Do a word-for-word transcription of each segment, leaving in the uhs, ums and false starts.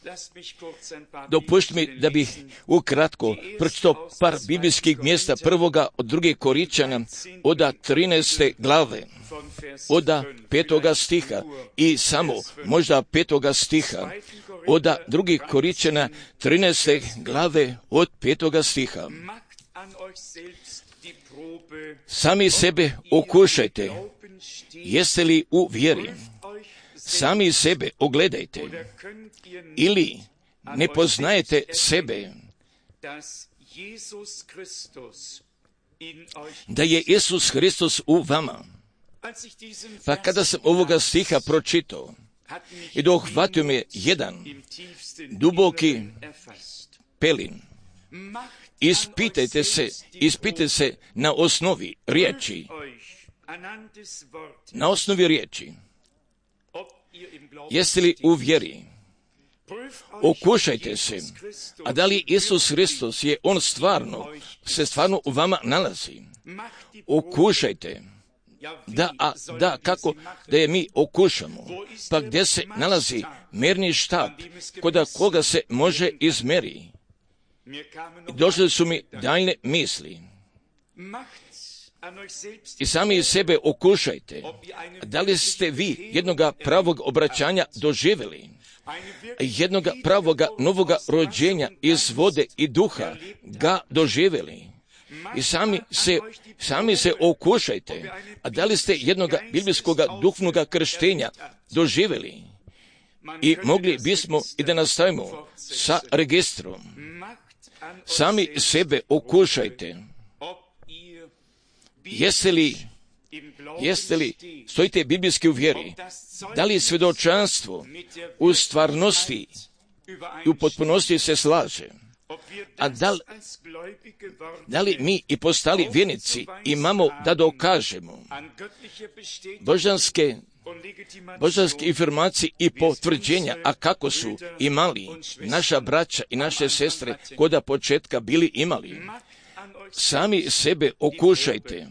Dopušti mi da bih ukratko pročitao par biblijskih mjesta, prvoga od druge Korinčana, oda trinaeste glave, oda petoga stiha i samo možda petoga stiha, oda drugih Korinčana, trinaeste glave od petoga stiha. Sami sebe okušajte, jeste li u vjeri? Sami sebe ogledajte, ili ne poznajete sebe, da je Isus Hristos u vama. Pa kada sam ovoga stiha pročitao i dohvatio me jedan duboki pelin, ispitajte se, ispitajte se na osnovi riječi, na osnovi riječi. Jeste li u vjeri? Okušajte se, a da li Isus Hristos je On stvarno, se stvarno u vama nalazi? Okušajte. Da, a da, kako da je mi okušamo? Pa gdje se nalazi mjerni štap, kod koga se može izmeri? Došle su mi daljne misli. I sami sebe okušajte. Da li ste vi jednoga pravog obraćanja doživjeli? Jednoga pravoga novoga rođenja iz vode i duha ga doživjeli? I sami se, sami se okušajte. A da li ste jednoga biblijskoga duhovnoga krštenja doživjeli? I mogli bismo i da nastavimo sa registrom. Sami sebe okušajte. Jeste li, jeste li, stojite biblijski u vjeri? Da li svjedočanstvo u stvarnosti i u potpunosti se slaže? A da li, da li mi i postali vjernici imamo da dokažemo božanske, božanske informacije i potvrđenja, a kako su imali naša braća i naše sestre koda početka bili imali? Sami sebe okušajte.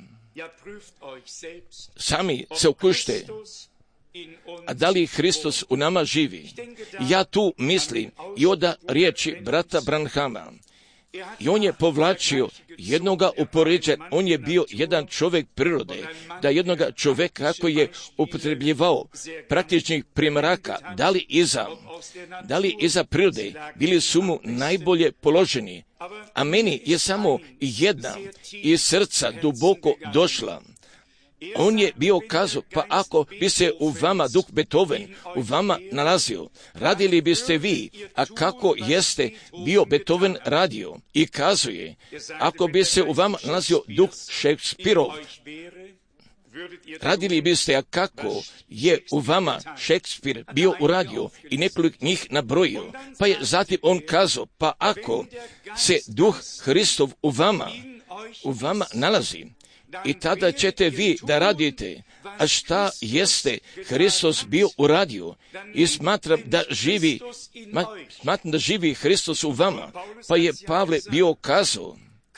Sami se okušajte. A da li Hristos u nama živi? Ja tu mislim i oda riječi brata Branhama. I on je povlačio jednoga upoređenja, on je bio jedan čovjek prirode, da jednoga čovjeka koji je upotrebljivao praktičnih primjeraka, da li iza, da li iza prirode, bili su mu najbolje položeni, a meni je samo jedna iz srca duboko došla. On je bio kazao, pa ako bi se u vama duh Beethoven u vama nalazio, radili biste vi, a kako jeste bio Beethoven radio? I kazuje, ako bi se u vama nalazio duh Šekspirov, radili biste, a kako je u vama Šekspir bio uradio i nekoliko njih nabrojio. Pa je zatim on kazao, pa ako se duh Hristov u vama, u vama nalazi, i tada ćete vi da radite, a šta jeste Hristos bio uradio? I smatram da živi, smatram da živi Hristos u vama. Pa je Pavle bio kazao,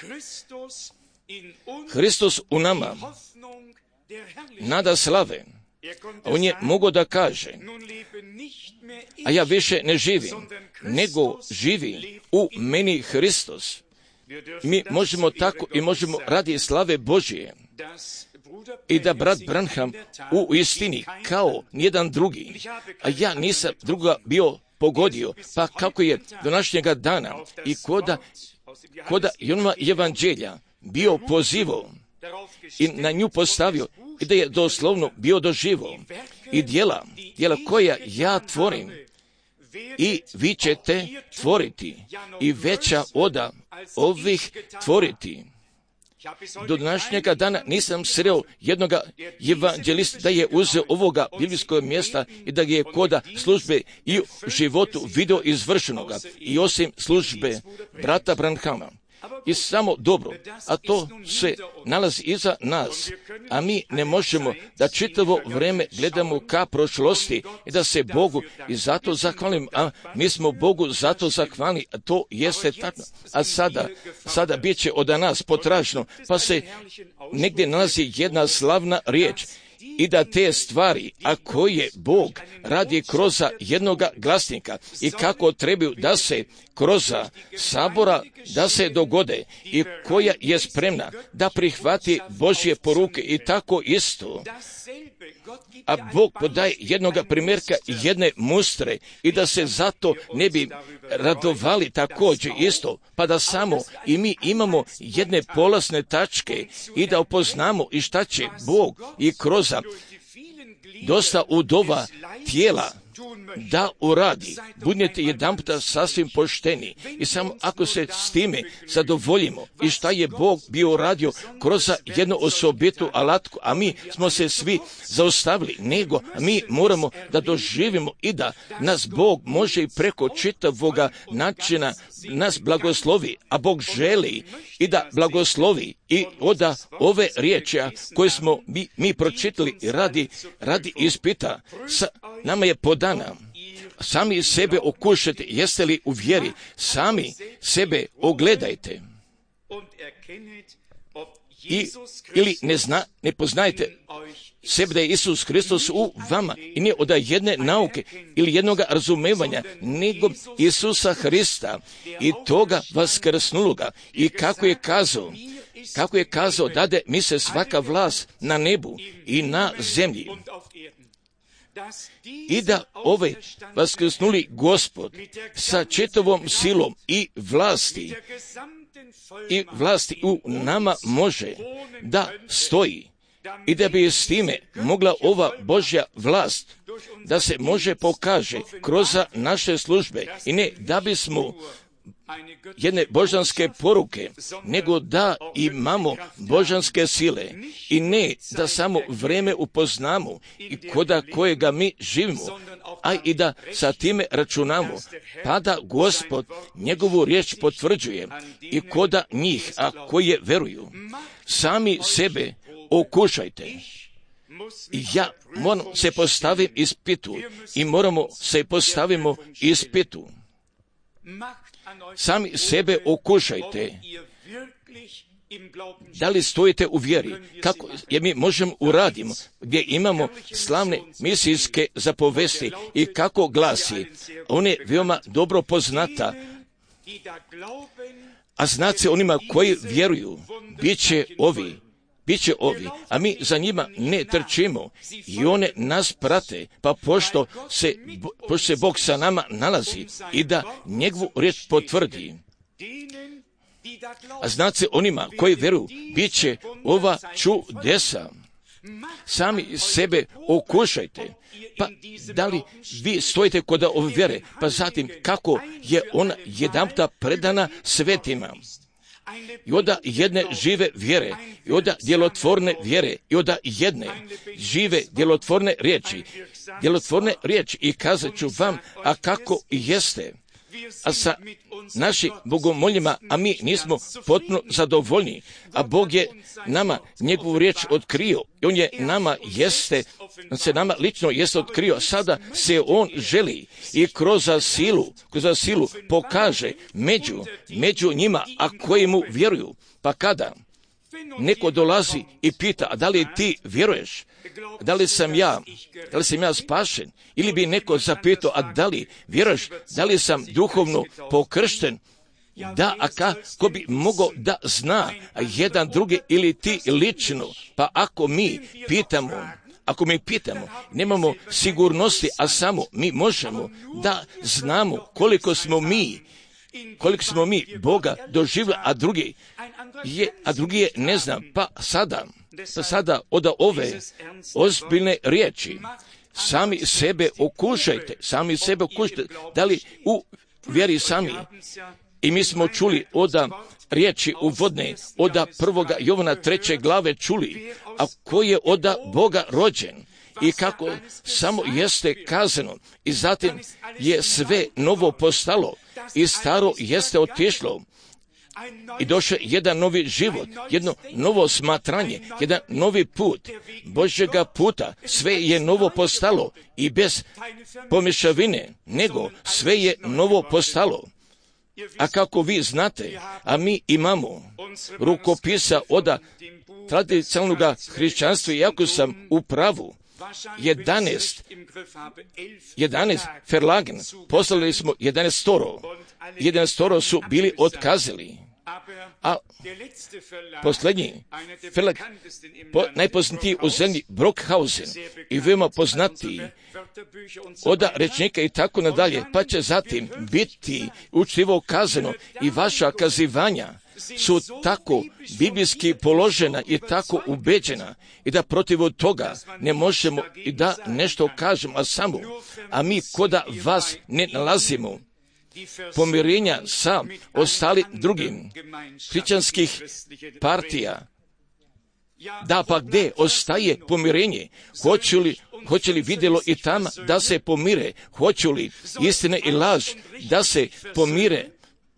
Hristos u nama, nada slave. On je mogao da kaže, a ja više ne živim, nego živi u meni Hristos. Mi možemo tako i možemo radi slave Božije i da brat Branham u istini kao nijedan drugi, a ja nisam druga bio pogodio, pa kako je do današnjega dana i koda, koda i onoma evanđelja bio pozivao i na nju postavio i da je doslovno bio doživao i djela, djela koja ja tvorim, i vi ćete tvoriti i veća oda ovih tvoriti. Do današnjega dana nisam sreo jednoga evanđelista da je uzeo ovoga biblijskog mjesta i da je koda službe i u životu video izvršenoga i osim službe brata Branhama. I samo dobro, a to se nalazi iza nas, a mi ne možemo da čitavo vrijeme gledamo ka prošlosti i da se Bogu i zato zahvalim, a mi smo Bogu zato zahvalni, a to jeste tako. A sada, sada bit će od nas potražno, pa se negdje nalazi jedna slavna riječ i da te stvari, a koje Bog radi kroz jednoga glasnika i kako trebaju da se kroz sabora da se dogode i koja je spremna da prihvati Božje poruke i tako isto. A Bog podaje jednoga primjerka jedne mustre i da se zato ne bi radovali također isto, pa da samo i mi imamo jedne polazne tačke i da upoznamo i šta će Bog i kroz dosta udova tijela da uradi. Budete jedanputa sasvim pošteni i samo ako se s time zadovoljimo i šta je Bog bio uradio kroz jednu osobitu alatku, a mi smo se svi zaustavili, nego mi moramo da doživimo i da nas Bog može i preko čitavoga načina nas blagoslovi, a Bog želi i da blagoslovi i oda ove riječi koje smo mi, mi pročitali radi, radi ispita. Sa, nama je podana. Sami sebe okušajte, jeste li u vjeri, sami sebe ogledajte. I, ili ne, zna, ne poznajte sebe da je Isus Hristos u vama i nije od jedne nauke ili jednog razumevanja, nego Isusa Hrista i toga vaskrsnuloga. I kako je kazao, kako je kazao, dade mi se svaka vlast na nebu i na zemlji. I da ovaj vaskrsnuli Gospod sa čitavom silom i vlasti i vlasti u nama može da stoji i da bi s time mogla ova Božja vlast da se može pokaže kroz naše službe i ne da bismo jedne božanske poruke, nego da imamo božanske sile i ne da samo vreme upoznamo i koda kojega mi živimo, a i da sa time računamo, pa da Gospod njegovu riječ potvrđuje i koda njih, a koje veruju. Sami sebe okušajte. Ja moram se postavim ispitu i moramo se postavimo ispitu. Sami sebe okušajte. Da li stojite u vjeri? Kako je mi možemo uradimo, gdje imamo slavne misijske zapovesti i kako glasi, on je veoma dobro poznata, a znat se onima koji vjeruju, bit će ovi, bit će ovi, a mi za njima ne trčimo i one nas prate, pa pošto se, pošto se Bog sa nama nalazi i da njegovu riječ potvrdi. A znat se onima koji vjeruju, bit će ova čudesa. Sami sebe okušajte. Pa da li vi stojite kod ove vjere, pa zatim kako je ona jedanputa predana svetima. I onda jedne žive vjere, i onda djelotvorne vjere, i onda jedne žive djelotvorne riječi, djelotvorne riječi i kazat ću vam, a kako jeste. A sa našim bogomoljima, a mi nismo potpuno zadovoljni, a Bog je nama njegovu riječ otkrio i on je nama jeste, on se nama lično jeste otkrio, sada se on želi i kroz silu, kroz silu pokaže među, među njima, a koji mu vjeruju. Pa kada neko dolazi i pita, a da li ti vjeruješ? Da li sam ja, da li sam ja spašen? Ili bi neko zapitao, a da li vjeruješ? Da li sam duhovno pokršten? Da, a kako bi mogao da zna jedan drugi ili ti lično? Pa ako mi pitamo, ako mi pitamo, nemamo sigurnosti, a samo mi možemo da znamo koliko smo mi, koliko smo mi Boga doživjeli, a drugi je, a drugi je ne znam, pa sada, pa sada od ove ozbiljne riječi, sami sebe okušajte, sami sebe okušajte, da li u vjeri sami. I mi smo čuli od riječi uvodne, od prvoga Jovana treće glave čuli, a ko je od Boga rođen i kako samo jeste kazano i zatim je sve novo postalo i staro jeste otišlo i došao jedan novi život, jedno novo smatranje, jedan novi put Božjega puta, sve je novo postalo i bez pomješavine, nego sve je novo postalo. A kako vi znate, a mi imamo rukopisa od tradicionalnog hrišćanstva, iako sam u pravu, jedanaest, jedanaest Verlagen, poslali smo jedanaest storo, jedanaest storo su bili otkazali, a posljednji Verlag, po, najpoznatiji u zemlji, Brockhausen, i veoma poznatiji, oda rečnika i tako nadalje, pa će zatim biti učljivo kazano i vaša kazivanja su tako biblijski položena i tako ubeđena i da protiv od toga ne možemo i da nešto kažemo, a samo, a mi koda vas ne nalazimo pomirenja sa ostali drugim hrišćanskih partija. Da, pa gdje ostaje pomirenje? Hoće li, hoće li vidjelo i tamo da se pomire? Hoće li istina i laž da se pomire?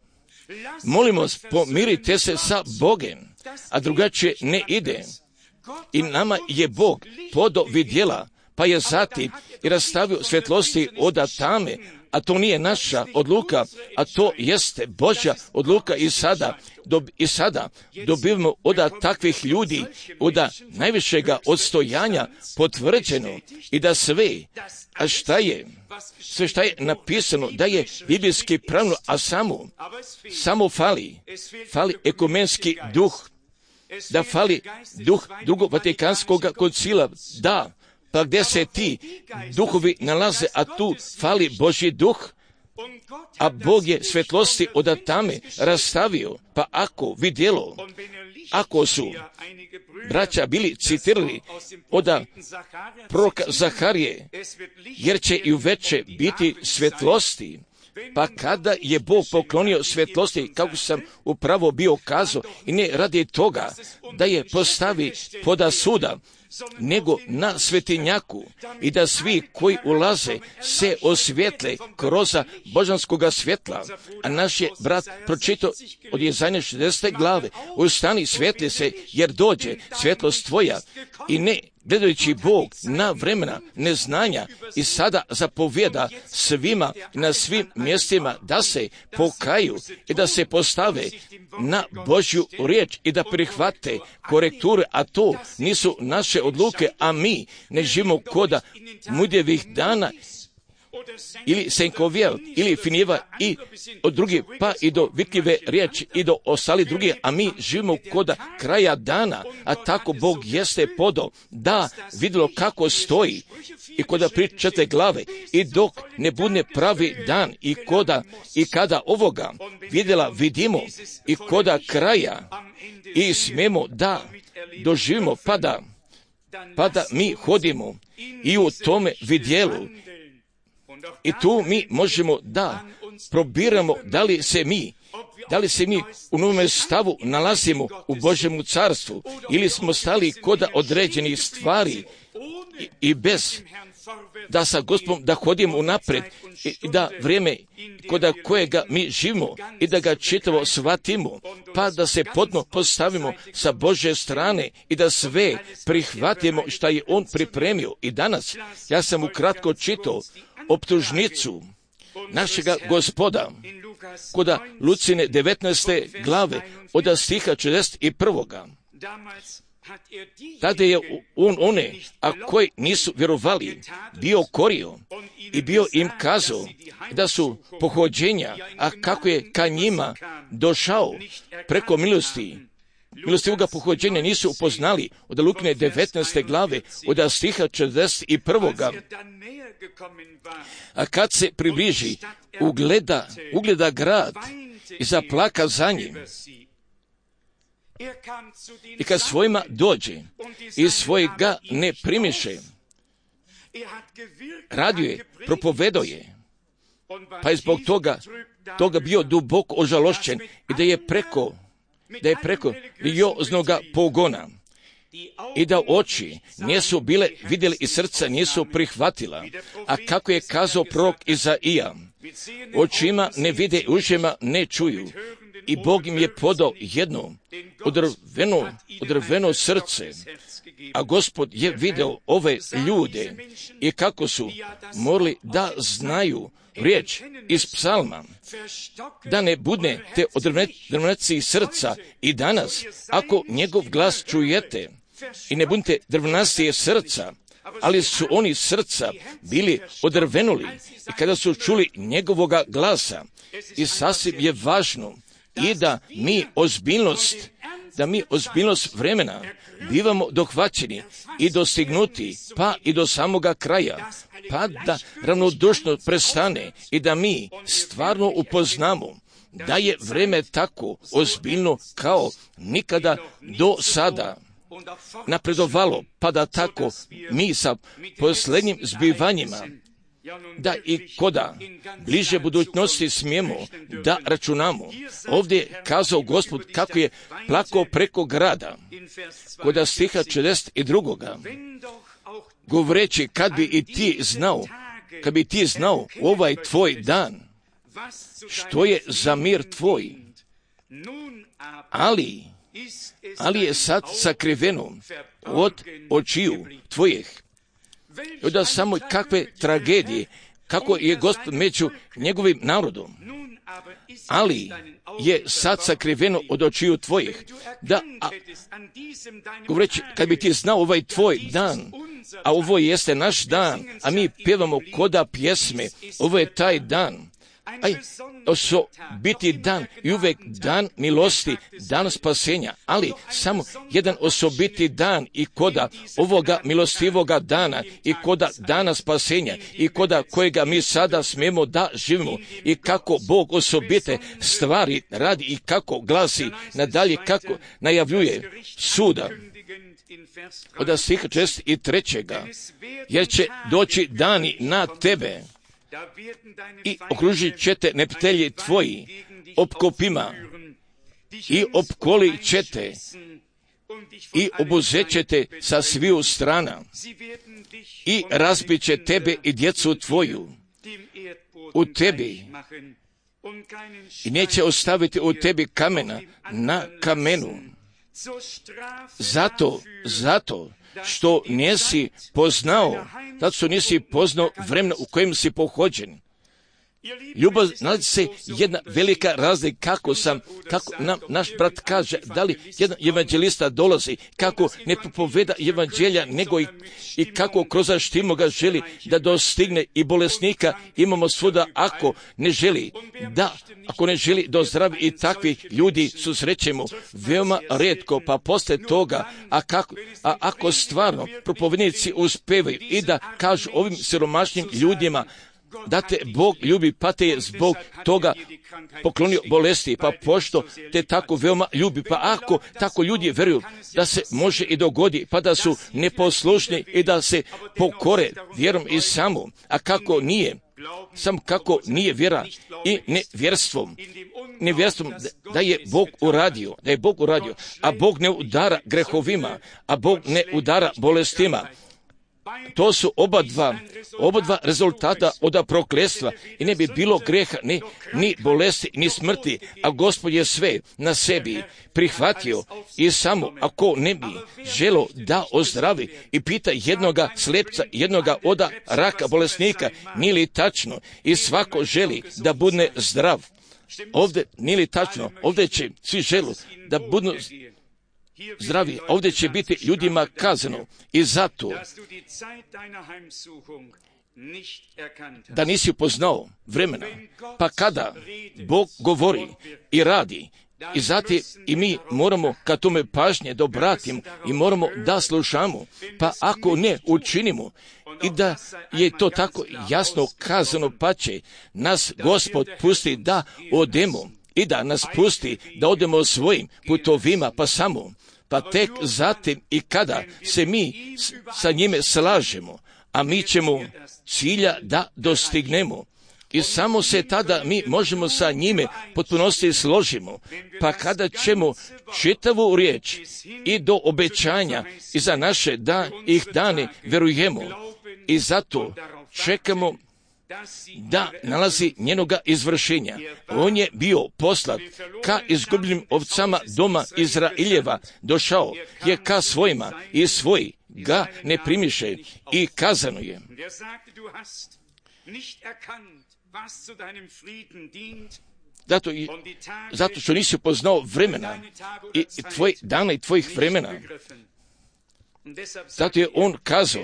Molimo vas, pomirite se sa Bogom, a drugačije ne ide. I nama je Bog podo vidjela, pa je zatim i rastavio svjetlosti od tame, a to nije naša odluka, a to jeste Božja odluka i sada, dob, i sada dobivamo od takvih ljudi, od najvišega odstojanja potvrđeno i da sve, a šta je, sve šta je napisano, da je biblijski pravno, a samo, samo fali, fali ekumenski duh, da fali duh drugog Vatikanskog koncila, da, pa gdje se ti duhovi nalaze, a tu fali Božji duh, a Bog je svjetlosti od tame rastavio, pa ako vidjelo, ako su braća bili citirali od proroka Zaharije, jer će i uveče biti svjetlosti, pa kada je Bog poklonio svjetlosti, kako sam upravo bio kazao, i ne radi toga da je postavi poda suda, nego na svetinjaku i da svi koji ulaze se osvjetle kroz božanskoga svjetla. A naš je brat pročitao od Jezaja šezdesete glave, ustani, svijetli se, jer dođe svjetlost tvoja, i ne gledajući Bog na vremena neznanja i sada zapovjeda svima na svim mjestima da se pokaju i da se postave na Božju riječ i da prihvate korekture, a to nisu naše odluke, a mi ne živimo koda mudjevih dana ili Senkovijel, ili Finjeva i od drugih, pa i do vitljive riječi i do ostali drugih, a mi živimo koda kraja dana, a tako Bog jeste podo da vidjelo kako stoji i koda pričate glave, i dok ne bude pravi dan i koda i kada ovoga vidjela vidimo i koda kraja i smemo da doživimo, pa da, pa da mi hodimo i u tome vidjelu. I tu mi možemo da probiramo da li se mi, da li se mi u novome stavu nalazimo u Božjemu carstvu ili smo stali kod određenih stvari i, i bez da sa Gospodom da hodimo unaprijed i, i da vrijeme koda kojega mi živimo i da ga čitavo shvatimo, pa da se potpuno postavimo sa Božje strane i da sve prihvatimo što je On pripremio. I danas ja sam ukratko čitao optužnicu našega Gospoda koda Lucine devetnaeste glave od stiha četrdeset prvog. Tada je on one, a koji nisu vjerovali, bio korio i bio im kazao da su pohođenja, a kako je ka njima došao preko milosti, milostivoga pohođenja nisu upoznali od Lukine devetnaeste glave od stiha četrdeset prvog. A kad se približi, ugleda, ugleda grad i zaplaka za njim. I kad svojima dođe i svojega ne primiše, radio je, propovedao je, pa je zbog toga, toga bio duboko ožalošćen i da je preko, da je preko religioznoga pogona i da oči nisu bile vidjeli i srca nisu prihvatila. A kako je kazao prorok Izaija, očima ne vide, ušima ne čuju. I Bog im je podao jedno odrveno, odrveno srce, a Gospod je video ove ljude i kako su morali da znaju riječ iz psalma, da ne budne te odrvneci srca i danas, ako njegov glas čujete i ne budete drvnastije srca, ali su oni srca bili odrvenuli i kada su čuli njegovoga glasa. I sasvim je važno i da mi ozbiljnost, da mi ozbiljnost vremena bivamo dohvaćeni i dostignuti, pa i do samoga kraja, pa da ravnodušno prestane i da mi stvarno upoznamo da je vreme tako ozbiljno kao nikada do sada napredovalo, pa da tako mi sa posljednjim zbivanjima, da i koda bliže budućnosti smijemo da računamo. Ovdje je kazao Gospod kako je plakao preko grada, koda stiha četrdeset dva. Govoreći, kad bi i ti znao, kad bi ti znao ovaj tvoj dan, što je za mir tvoj, ali, ali je sad sakriveno od očiju tvojih. I onda samo kakve tragedije, kako je Gospod među njegovim narodom, ali je sad sakriveno od očiju tvojih. Da, a, govoreći, kad bi ti znao ovaj tvoj dan, a ovo jeste naš dan, a mi pjevamo koda pjesme, ovo je taj dan, aj, osobiti dan i uvek dan milosti, dan spasenja, ali samo jedan osobiti dan i koda ovoga milostivoga dana i koda dana spasenja i koda kojega mi sada smijemo da živimo i kako Bog osobite stvari radi i kako glasi nadalje, kako najavljuje suda. Od stiha četrdeset tri. Jer će doći dani na tebe i okružit će te neprijatelji tvoji opkopima i opkolit će te i obuzet će te sa sviju strana i razbit će tebe i djecu tvoju u tebi i neće ostaviti u tebi kamena na kamenu. Zato, zato što nisi poznao, zato što nisi poznao vremena u kojem si pohođen. Ljubav, nalazi se jedna velika razlika kako sam, kako nam naš brat kaže, da li jedan evanđelista dolazi, kako ne propoveda evanđelja, nego i, i kako kroz štimo ga želi da dostigne i bolesnika imamo svuda, ako ne želi da, ako ne želi da ozdravi i takvi ljudi susrećemo veoma retko, pa posle toga, a, kako, a ako stvarno propovednici uspevaju i da kažu ovim siromašnim ljudima da te Bog ljubi, pa te je zbog toga poklonio bolesti, pa pošto te tako veoma ljubi, pa ako tako ljudi vjeruju da se može i dogodi, pa da su neposlušni i da se pokore vjerom i samo, a kako nije, sam kako nije vjera i nevjerstvom, nevjerstvom da je Bog uradio, da je Bog uradio, a Bog ne udara grehovima, a Bog ne udara bolestima. To su oba dva, oba dva rezultata od prokletstva i ne bi bilo greha, ni, ni bolesti, ni smrti, a Gospod je sve na sebi prihvatio i samo ako ne bi želo da ozdravi i pita jednoga slepca, jednoga oda raka bolesnika, nije li tačno i svako želi da bude zdrav. Ovdje nije li tačno, ovdje će svi želu da budu zdravi, ovdje će biti ljudima kazano i zato da nisi upoznao vremena, pa kada Bog govori i radi, i zatim i mi moramo ka tome pažnje da obratimo i moramo da slušamo, pa ako ne učinimo i da je to tako jasno kazano, pa će nas Gospod pusti da odemo i da nas pusti da odemo svojim putovima, pa samo, pa tek zatim i kada se mi sa njime slažemo, a mi ćemo cilja da dostignemo. I samo se tada mi možemo sa njime potpunosti složimo, pa kada ćemo čitavu riječ i do obećanja i za naše da ih dane verujemo i zato čekamo da nalazi njenoga izvršenja. On je bio poslat ka izgubljenim ovcama doma Izraeljeva, došao je ka svojima i svoji ga ne primiše i kazano je. Zato, i, zato što nisi poznao vremena i, i tvoj dana i tvojih vremena. Zato je on kazao,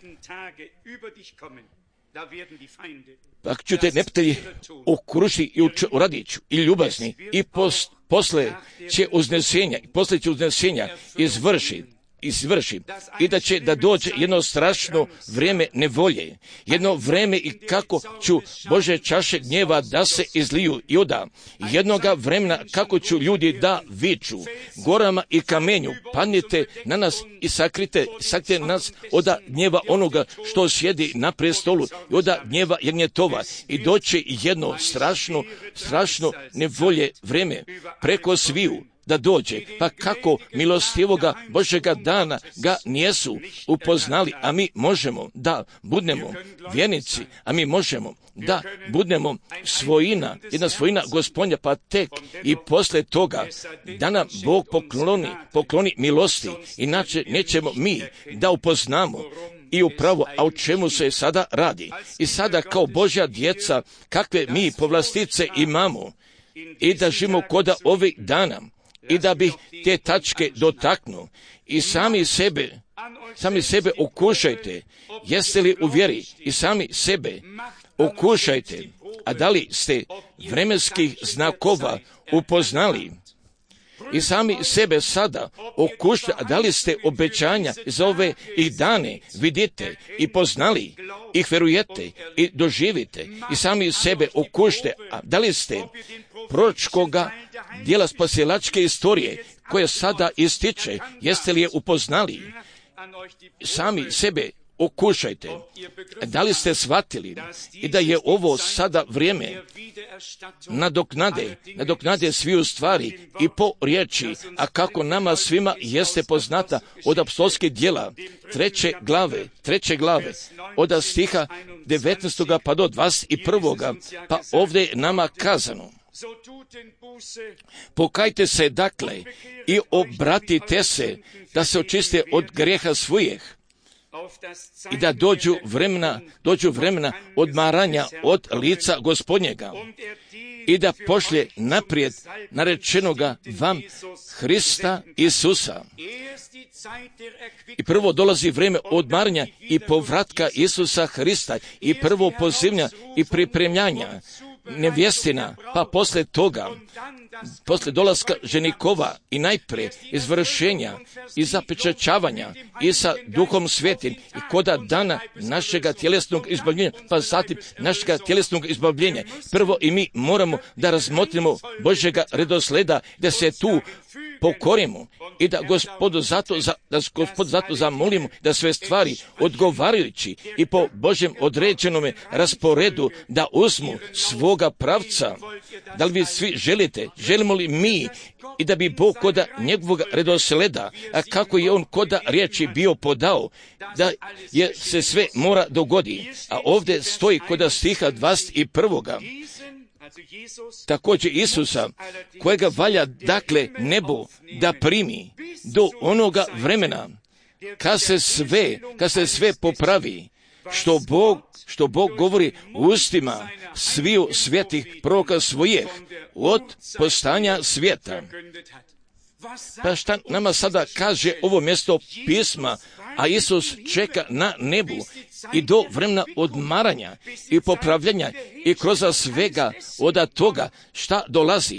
ako ću te neprijatelji okružiti i uradit ću i ljubazni i pos, posle će uznesenja, posle će uznesenja izvršiti. izvrši i da će da dođe jedno strašno vrijeme nevolje, jedno vrijeme i kako ću Bože čaše gnjeva da se izliju i oda, jednoga vremena kako ću ljudi da viču gorama i kamenju, padnite na nas i sakrite, sakrite nas oda gnjeva onoga što sjedi na prestolu i oda gnjeva jagnjetova i doće jedno strašno, strašno nevolje vrijeme preko sviju da dođe, pa kako milostivoga Božega dana ga nijesu upoznali, a mi možemo da budemo vjernici, a mi možemo da budemo svojina, jedna svojina Gospodnja, pa tek i posle toga da nam Bog pokloni, pokloni milosti, inače nećemo mi da upoznamo i upravo, a o čemu se sada radi. I sada kao Božja djeca, kakve mi povlastice imamo i da živimo koda ovih dana, i da bi te tačke dotaknu i sami sebe, sami sebe okušajte, jeste li u vjeri i sami sebe okušajte, a da li ste vremenskih znakova upoznali i sami sebe sada okušajte, a da li ste obećanja za ove i dane vidite i poznali, ih verujete i doživite i sami sebe okušajte, a da li ste proročkoga dijela spasilačke istorije koje sada ističe, jeste li je upoznali, sami sebe okušajte, da li ste shvatili i da je ovo sada vrijeme nadoknade, nadoknade sviju stvari i po riječi, a kako nama svima jeste poznata od apostolskih djela, treće glave, treće glave, od stiha devetnaestog pa do dvadeset prvog pa ovdje je nama kazano: pokajte se dakle i obratite se da se očiste od grijeha svojih i da dođu vremena, dođu vremena odmaranja od lica Gospodnjega i da pošlje naprijed narečenoga vam Hrista Isusa. I prvo dolazi vrijeme odmaranja i povratka Isusa Hrista i prvo pozivanja i pripremljanja nevjestina, pa posle toga, posle dolaska ženikova i najprije izvršenja i zapečaćavanja i sa Duhom Svetim i koda dana našega tjelesnog izbavljenja, pa zatim našega tjelesnog izbavljenja. Prvo i mi moramo da razmotrimo Božjega redosleda, da se tu pokorimo i da Gospodu zato, za, da Gospodu zato zamolimo da sve stvari odgovarajući i po Božjem određenome rasporedu da uzmu svoga pravca. Da li vi svi želite, želimo li mi i da bi Bog koda njegovog redosleda, a kako je on koda riječi bio podao, da je se sve mora dogodi. A ovdje stoji koda stiha dvadeset prvog također Isusa, kojega valja dakle nebo da primi do onoga vremena kad se sve, kad se sve popravi, što Bog, što Bog govori ustima sviju svetih proroka svojih od postanja svijeta. Pa šta nama sada kaže ovo mjesto pisma, a Isus čeka na nebu i do vremena odmaranja i popravljanja i kroz svega od toga šta dolazi.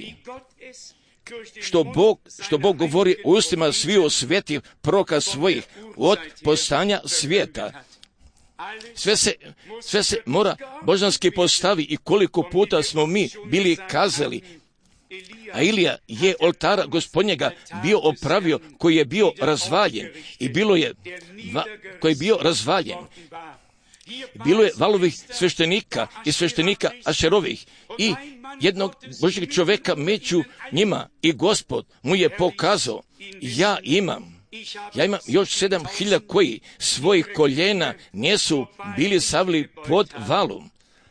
Što Bog, što Bog govori ustima sviju svetih proroka svojih od postanja svijeta. Sve se, sve se mora božanski postavi i koliko puta smo mi bili kazali, a Ilija je oltara Gospodnjega bio opravio koji je bio razvaljen i bilo je, va, koji je bio razvaljen. Bilo je valovih sveštenika i sveštenika Ašerovih i jednog Božjeg čovjeka među njima i Gospod mu je pokazao, ja imam Ja imam još sedam hiljada koji svojih koljena nisu bili savili pod valom.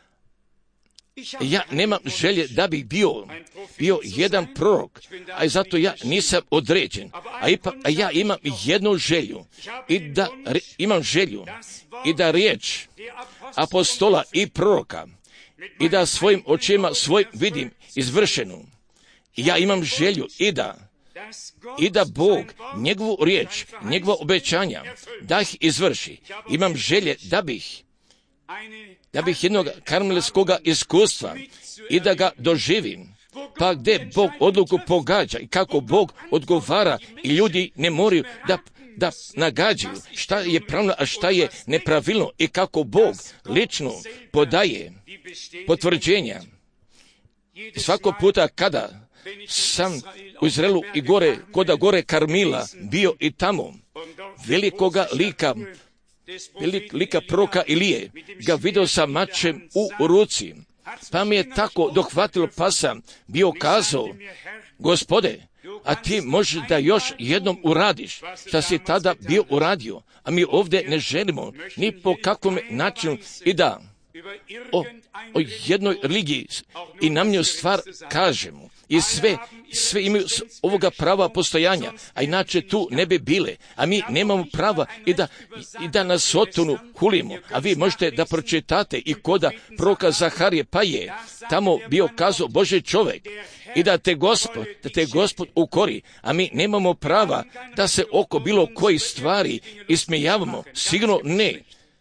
Ja nemam želje da bih bio, bio jedan prorok, a i zato ja nisam određen. A, ipak, a ja imam jednu želju i da re, imam želju i da riječ apostola i proroka i da svojim očima svojim vidim izvršenu. I ja imam želju i da i da Bog njegovu riječ, njegova obećanja, da ih izvrši. Imam želje da bih, da bih jednog karmelskoga iskustva i da ga doživim. Pa gdje Bog odluku pogađa i kako Bog odgovara i ljudi ne moraju da, da nagađaju šta je pravilno, a šta je nepravilno i kako Bog lično podaje potvrđenja. I svako puta kada sam u Izraelu i gore, koda gore Karmila bio i tamo, velikoga lika, velik, lika proroka Ilije, ga vidio sa mačem u ruci. Pa mi je tako dohvatilo, pa sam bio kazao, Gospode, a ti možeš da još jednom uradiš šta si tada bio uradio, a mi ovdje ne želimo ni po kakvom načinu i da o, o jednoj religiji i namnju stvar kažemo. I sve, sve imaju ovoga prava postojanja, a inače tu ne bi bile, a mi nemamo prava i da, i da nas otonu hulimo, a vi možete da pročitate i koda proroka Zaharije, pa je tamo bio kazao Božji čovjek i da te Gospod, da te Gospod ukori, a mi nemamo prava da se oko bilo koji stvari ismijavamo, sigurno ne.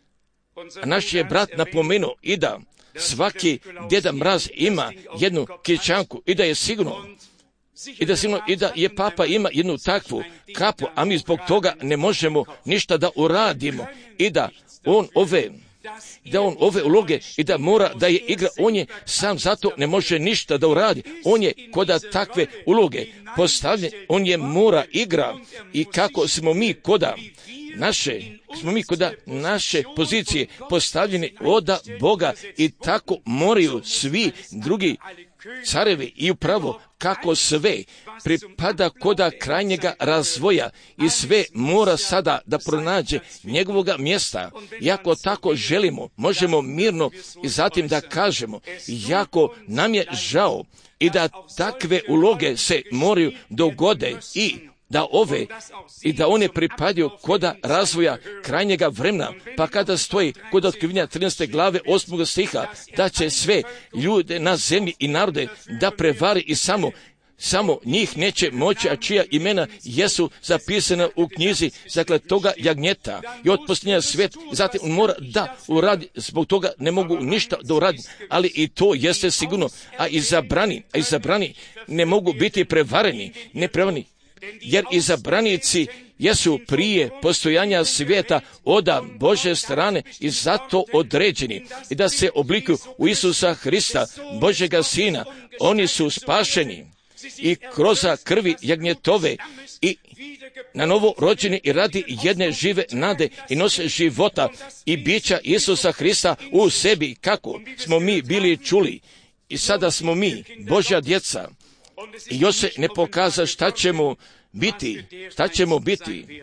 A naš je brat napomenuo i da svaki Djeda Mraz ima jednu kičanku i da je sigurno i da, sigurno, i da je Papa ima jednu takvu kapu, a mi zbog toga ne možemo ništa da uradimo i da on ove da on ove uloge i da mora da je igra, on je sam zato ne može ništa da uradi, on je koda takve uloge postavljen, on je mora igra i kako smo mi koda naše, smo mi koda naše pozicije postavljene oda Boga i tako moraju svi drugi carevi i upravo kako sve pripada koda krajnjega razvoja i sve mora sada da pronađe njegovoga mjesta. I ako tako želimo, možemo mirno i zatim da kažemo, jako nam je žao i da takve uloge se moraju dogode i da ove i da one pripadaju koda razvoja krajnjega vremena, pa kada stoji kod otkrivenja trinaeste glave osmog stiha, da će sve ljude na zemlji i narode da prevari i samo samo njih neće moći, a čija imena jesu zapisana u knjizi dakle toga jagnjeta i od posljednja svijet. Zatim on mora da uradi, zbog toga ne mogu ništa da uradi, ali i to jeste sigurno, a izabrani, a izabrani ne mogu biti prevareni, ne prevareni, jer izabranici jesu prije postojanja svijeta oda Božje strane i zato određeni i da se oblikuju u Isusa Hrista, Božjega Sina. Oni su spašeni i kroz krvi jagnjetove i na novo rođeni i radi jedne žive nade i nose života i bića Isusa Hrista u sebi, kako smo mi bili čuli. I sada smo mi Božja djeca i još se ne pokaza šta ćemo biti, šta ćemo biti.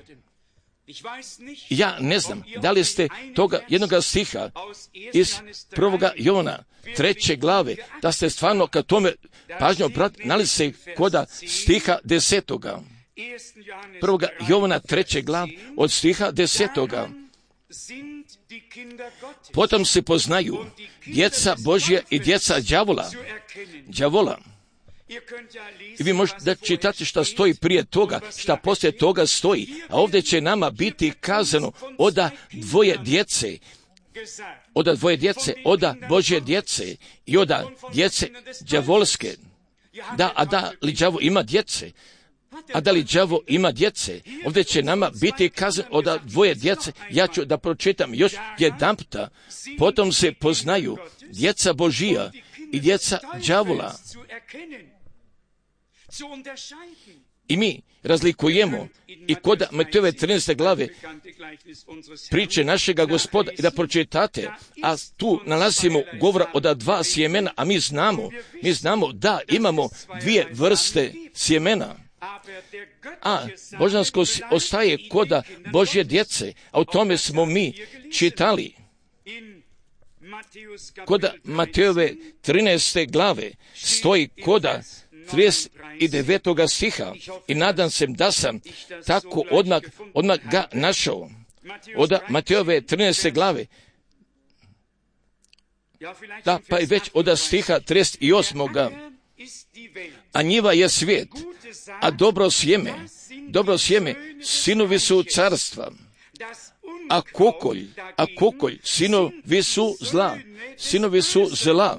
Ja ne znam da li ste toga jednoga stiha iz prvoga Jovana treće glave, da ste stvarno kad tome pažnju obratili, nalazi se koda stiha desetoga. Prvoga Jovana treće glav od stiha desetoga. Potom se poznaju djeca Božja i djeca đavola. Đavola. I vi možete da čitati šta stoji prije toga, šta poslije toga stoji. A ovdje će nama biti kazano oda dvoje djece, oda dvoje djece, oda Božje djece i oda djece đavolske. Da, a da li đavo ima djece? A da li đavo ima djece? Ovdje će nama biti kazano oda dvoje djece. Ja ću da pročitam još jedanputa. Potom se poznaju djeca Božija i djeca đavola. I mi razlikujemo i kod Matejove trinaeste glave priče našega Gospoda i da pročitate, a tu nalazimo govora od dva sjemena, a mi znamo, mi znamo da imamo dvije vrste sjemena. A božansko ostaje koda Božje djece, a o tome smo mi čitali. Koda Matejove trinaeste glave stoji koda trideset devetog stiha i nadam se da sam tako odmah, odmah ga našao. Od Matejove trinaeste glave Da, pa i već od stiha trideset osam. A njiva je svijet, a dobro sjeme, dobro sjeme, sinovi su carstva. A kukolj, a kukolj, sinovi su zla, sinovi su zla.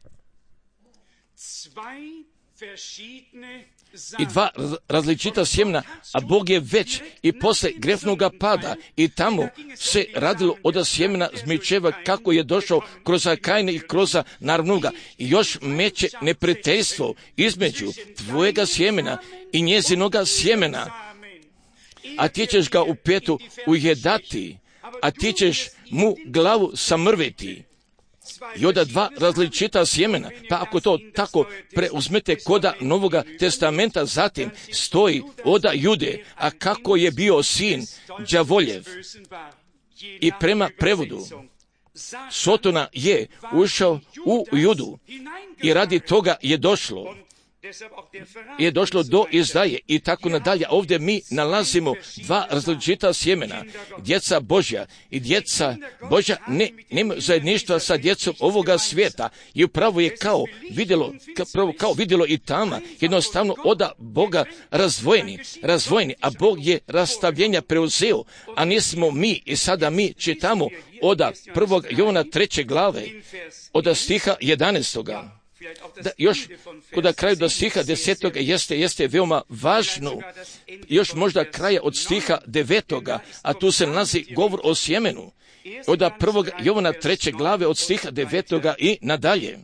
I dva različita sjemena, a Bog je već i posle grefnoga pada i tamo se radilo od sjemena zmičeva kako je došao kroz Kajina i kroz naravnoga. I još meće neprijateljstvo između tvojega sjemena i njezinoga sjemena. A ti ćeš ga u petu ujedati, a ti ćeš mu glavu samrviti. I onda dva različita sjemena, pa ako to tako preuzmete koda Novoga testamenta, zatim stoji oda Jude, a kako je bio sin đavoljev. I prema prevodu, Sotona je ušao u Judu i radi toga je došlo. Je došlo do izdaje i tako nadalje. Ovdje mi nalazimo dva različita sjemena. Djeca Božja i djeca Božja ne, nema zajedništva sa djecom ovoga svijeta. I upravo je kao vidjelo, kao, kao vidjelo i tama, jednostavno oda Boga razdvojeni, razdvojeni, a Bog je rastavljenja preuzeo, a nismo mi. I sada mi čitamo oda prvog Jovana treće glave, oda stiha jedanaestoga. Da, još kod kraju do stiha desetoga jeste, jeste veoma važno, još možda kraja od stiha devetoga, a tu se nalazi govor o sjemenu, od prvog Jovana treće glave od stiha devetoga i nadalje.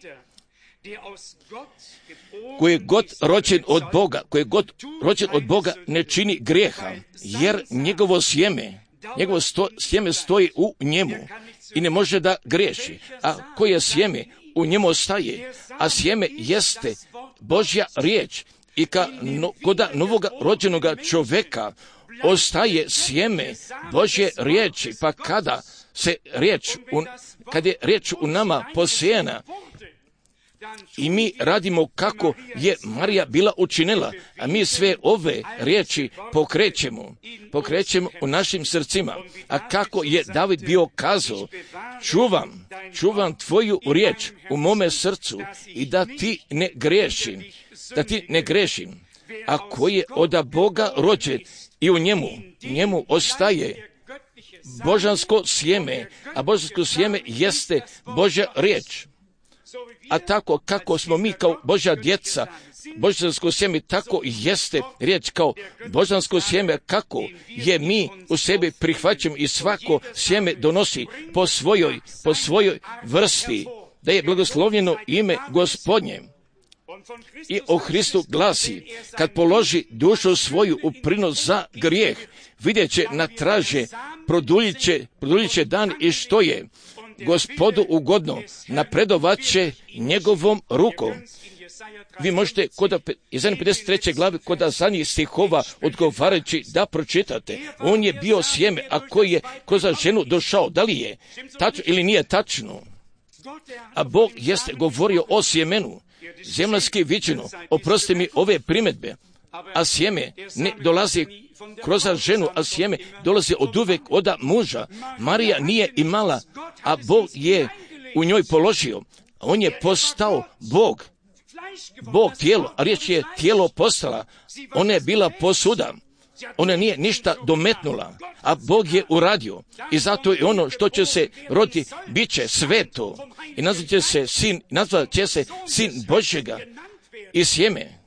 Koji je god rođen od Boga, koji je god rođen od Boga ne čini grijeha, jer njegovo sjeme, njegovo sto, sjeme stoji u njemu i ne može da griješi. A koje sjeme u njemu ostaje, a sjeme jeste Božja riječ. I ka, no, koda novoga rođenoga čoveka ostaje sjeme Božje riječi, pa kada se riječ, u, kad je riječ u nama posijena, i mi radimo kako je Marija bila učinila, a mi sve ove riječi pokrećemo, pokrećemo u našim srcima. A kako je David bio kazao, čuvam, čuvam tvoju riječ u mome srcu i da ti ne grešim, da ti ne grešim. A ko je od Boga rođen i u njemu, njemu ostaje božansko sjeme, a božansko sjeme jeste Božja riječ. A tako kako smo mi kao Božja djeca, božansko sjeme, tako jeste riječ kao božansko sjeme, kako je mi u sebi prihvaćamo i svako sjeme donosi po svojoj, po svojoj vrsti, da je blagoslovljeno ime Gospodnje. I o Hristu glasi, kad položi dušu svoju u prinos za grijeh, vidjet će na traže, produljit će, produljit će dan i što je Gospodu ugodno, napredovat će njegovom rukom. Vi možete kod Izaije pedeset treće glave, kod zadnjih stihova odgovarajući da pročitate. On je bio sjeme, a koji je kroz ženu došao. Da li je tačno ili nije tačno? A Bog jeste govorio o sjemenu, zemljanski viđeno. Oprosti mi ove primjedbe, a sjeme ne dolazi kroz ženu, a sjeme dolazi od uvek od muža. Marija nije imala, a Bog je u njoj položio. On je postao Bog, Bog tijelo, a riječ je tijelo postala. Ona je bila posuda, ona nije ništa dometnula, a Bog je uradio. I zato je ono što će se roditi, bit će sveto i nazvat će se sin, nazvat će se sin Božjega i sjeme.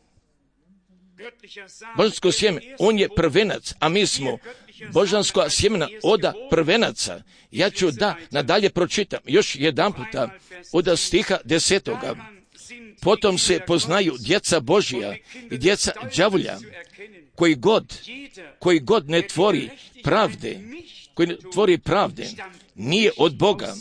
Božansko sjeme, on je prvenac, a mi smo božansko sjemena oda prvenaca. Ja ću da nadalje pročitam još jedan puta od stiha desetoga. Potom se poznaju djeca Božja i djeca đavolja, koji god, koji god ne tvori pravde, koji ne tvori pravde, nije od Boga.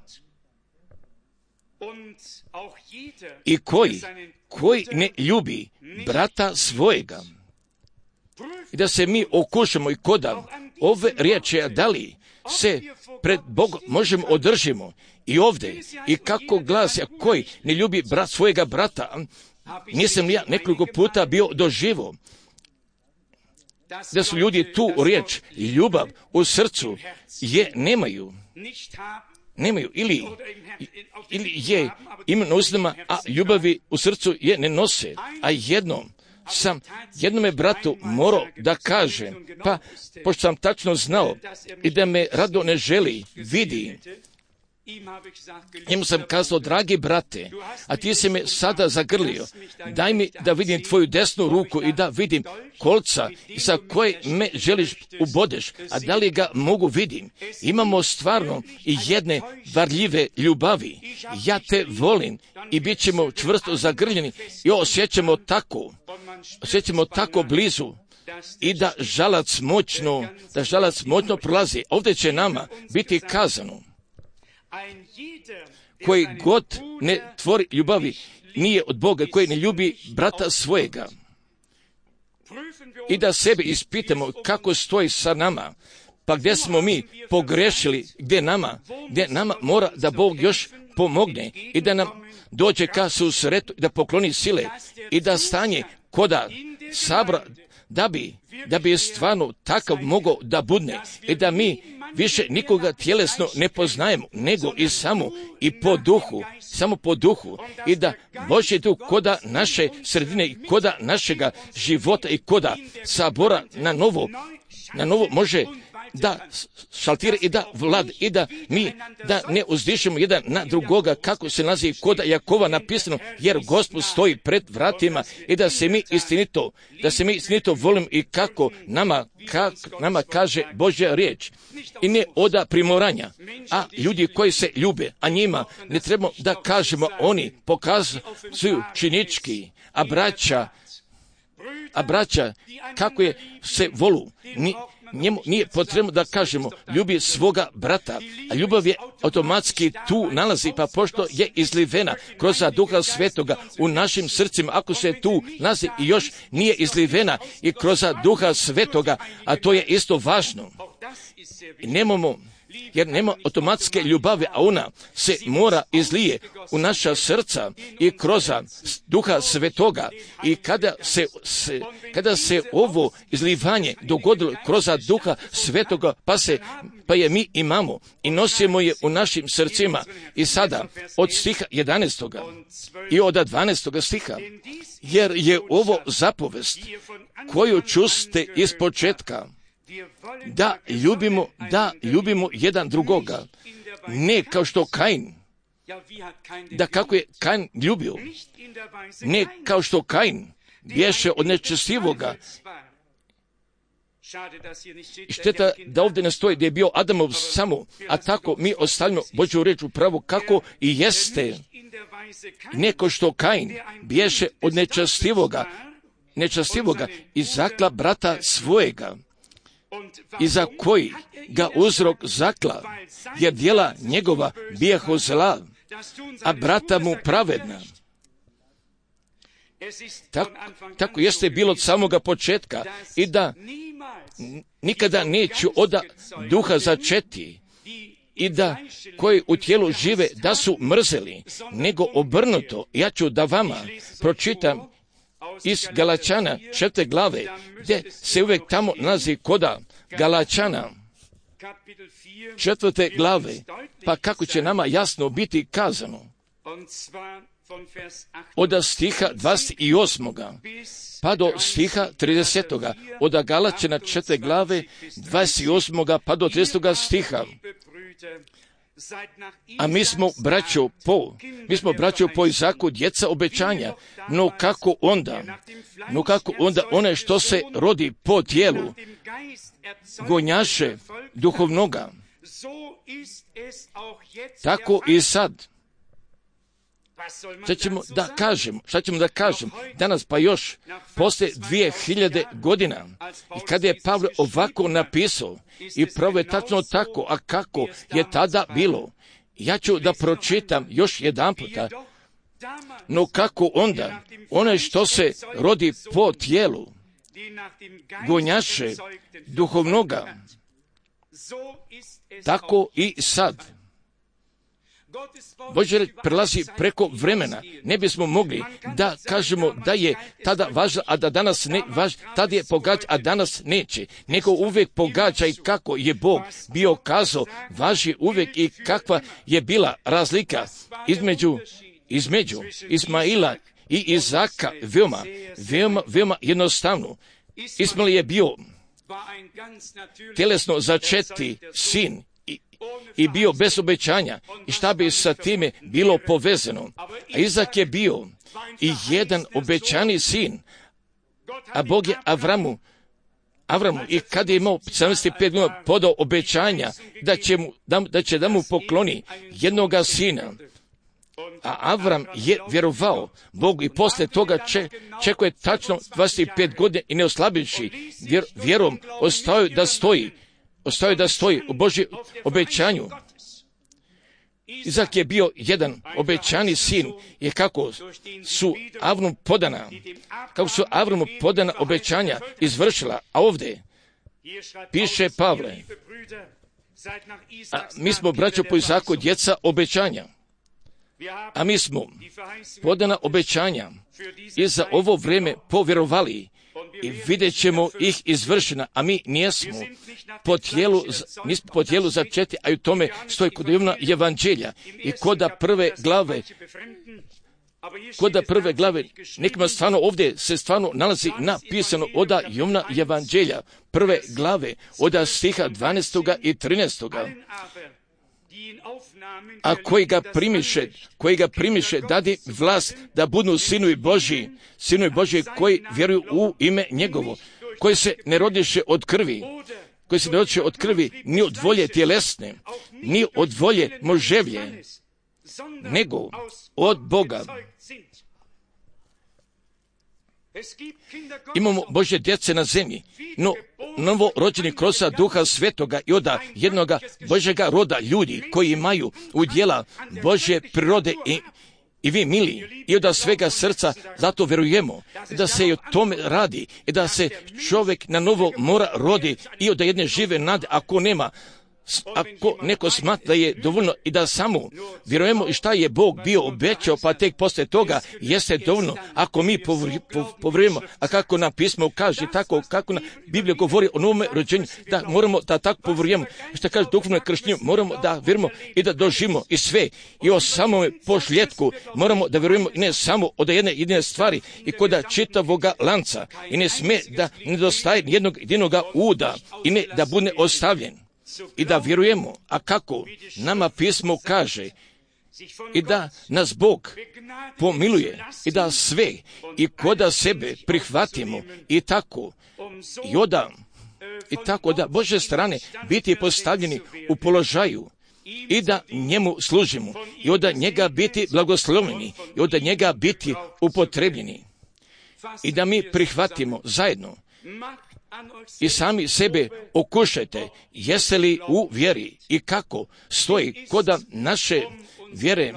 I koji, koji ne ljubi brata svojega. I da se mi okušamo i koda ove riječi, da li se pred Bogom možemo održimo i ovdje, i kako glasi, a koji ne ljubi brat svojega brata. Nisam ja nekoliko puta bio doživo da su ljudi tu riječ, ljubav u srcu je nemaju. nemaju ili, ili je imaju na usnama, a ljubavi u srcu je ne nose. A jednom sam jednome bratu morao da kažem, pa pošto sam tačno znao i da me rado ne želi, vidi, njemu sam kazao, dragi brate, a ti si me sada zagrlio, daj mi da vidim tvoju desnu ruku i da vidim kolca sa koje me želiš ubodeš, a da li ga mogu vidim. Imamo stvarno i jedne varljive ljubavi. Ja te volim i bit ćemo čvrsto zagrljeni i osjećamo tako, osjećamo tako blizu i da žalac moćno, da žalac moćno prolazi. Ovdje će nama biti kazano, koji god ne tvori ljubavi nije od Boga, koji ne ljubi brata svojega. I da sebe ispitamo kako stoji sa nama, pa gdje smo mi pogrešili, gdje nama, gdje nama mora da Bog još pomogne i da nam dođe ka susretu, da pokloni sile i da stanje koda sabra, da bi, da bi je stvarno takav mogao da budne i da mi više nikoga tjelesno ne poznajemo, nego i samo i po duhu, samo po duhu i da Božji duh koda naše sredine i koda našega života i koda sabora na novo, na novo može da šaltira i da vlad i da mi da ne uzdišemo jedan na drugoga kako se nalazi koda Jakova napisano, jer Gospod stoji pred vratima i da se mi istinito, da se mi istinito volimo i kako nama, kak, nama kaže Božja riječ i ne oda primoranja, a ljudi koji se ljube, a njima ne trebamo da kažemo, oni pokazuju činički, a braća, a braća kako je se volu, ni, njemu nije potrebno da kažemo ljubi svoga brata, a ljubav je automatski tu nalazi, pa pošto je izlivena kroz Duha Svetoga u našim srcima, ako se tu nalazi i još nije izlivena i kroz Duha Svetoga, a to je isto važno. I nemamo, jer nema automatske ljubavi, a ona se mora izlije u naša srca i kroz Duha Svetoga. I kada se, se, kada se ovo izlivanje dogodilo kroz Duha Svetoga, pa, se, pa je mi imamo i nosimo je u našim srcima. I sada od stiha jedanaestog i od dvanaestog stiha, jer je ovo zapovest koju čuste iz početka, da ljubimo, da ljubimo jedan drugoga, ne kao što Kain, da kako je Kain ljubio, ne kao što Kain bješe od nečestivoga. I šteta da ovdje ne stoji da je bio Adamov samo, a tako mi ostavljamo Božju riječ upravo kako i jeste, ne kao što Kain bješe od nečestivoga, nečestivoga i zakla brata svojega, i za koji ga uzrok zakla, jer djela njegova bijahu zla, a brata mu pravedna. Tako, tako jeste bilo od samoga početka i da nikada neću od duha začeti i da koji u tijelu žive da su mrzeli, nego obrnuto. Ja ću da vama pročitam iz Galačana četvrte glave, gdje se uvijek tamo nalazi koda Galačana četvrte glave, pa kako će nama jasno biti kazano. Od stiha dvadeset osam pa do stiha trideset od Galačana četvrte glave dvadeset osam pa do trideset stiha. A mi smo braćo po, mi smo braćo po Izaku djeca obećanja, no kako onda, no kako onda one što se rodi po tijelu, gonjaše duhovnoga, tako i sad. Šta ćemo da kažemo? Šta ćemo da kažemo? Danas pa još, poslije dvije hiljade godina, i kada je Pavle ovako napisao, i pravo je tačno tako, a kako je tada bilo, ja ću da pročitam još jedan puta, no kako onda, one što se rodi po tijelu, gonjaše duhovnoga, tako i sad. Božja riječ prelazi preko vremena. Ne bismo mogli da kažemo da je tada važno, a da danas ne važi, tada je pogađa, a danas neće. Nego uvijek pogađa i kako je Bog bio kazao, važi uvijek i kakva je bila razlika između, između Ismaila i Izaka, veoma, veoma, veoma jednostavno. Ismail je bio tjelesno začeti sin i, i bio bez obećanja. I šta bi sa time bilo povezano? A Izak je bio i jedan obećani sin, a Bog je Avramu, Avramu i kad je imao sedamdeset pet godina podao obećanja da će, mu, da, da će da mu pokloni jednoga sina. A Avram je vjerovao Bogu i poslije toga če, čekao je tačno dvadeset pet godina i ne oslabivši vjer, vjerom ostao da stoji, ostao da stoji u Božjem obećanju. Izak je bio jedan obećani sin i kako su Avramu podana, kako su Avramu podana obećanja izvršila, a ovdje piše Pavle, a mi smo braćo po Izaku djeca obećanja. A mi smo podana obećanja i za ovo vrijeme povjerovali i vidjet ćemo ih izvršena, a mi nijesmo po tijelu, nismo po tijelu začeti, a i u tome stoji kod Jovana evanđelja i koda prve glave, koda prve glave, nekima stvarno ovdje se stvarno nalazi napisano oda Jovana evanđelja, prve glave, oda stiha dvanaestoga i trinaestoga. A koji ga primiše, koji ga primiše, dadi vlast da budu sinovi Božji, sinovi Božji koji vjeruju u ime njegovo, koji se ne rodiše od krvi, koji se ne rodiše od krvi, ni od volje tjelesne, ni od volje moževlje, nego od Boga. Imamo Božje djece na zemlji, no novo rođeni kroz Duha Svetoga i od jednoga Božjega roda ljudi koji imaju udjela Božje prirode i, i vi mili i od svega srca zato vjerujemo da se i o tome radi i da se čovjek na novo mora rodi i od jedne žive nade ako nema. Ako neko smatra da je dovoljno i da samo vjerujemo i šta je Bog bio obećao, pa tek poslije toga jeste dovoljno ako mi povjerujemo, a kako nam pismo kaže, tako kako nam Biblija govori o novome rođenju, da moramo da tako povjerujemo, što kaže duhovno krštenje, moramo da vjerujemo i da doživimo i sve i o samome pošljetku moramo da vjerujemo i ne samo od jedne jedine stvari i kod čitavoga lanca i ne sme da nedostaje jednog jedinoga uda i ne da bude ostavljen. I da vjerujemo, a kako nama pismo kaže, i da nas Bog pomiluje, i da sve, i koda sebe prihvatimo, i tako, i oda, i tako da Božje strane biti postavljeni u položaju, i da njemu služimo, i od njega biti blagoslovljeni, i od njega biti upotrebljeni, i da mi prihvatimo zajedno, i sami sebe okušajte, jeste li u vjeri i kako stoji koda naše vjere.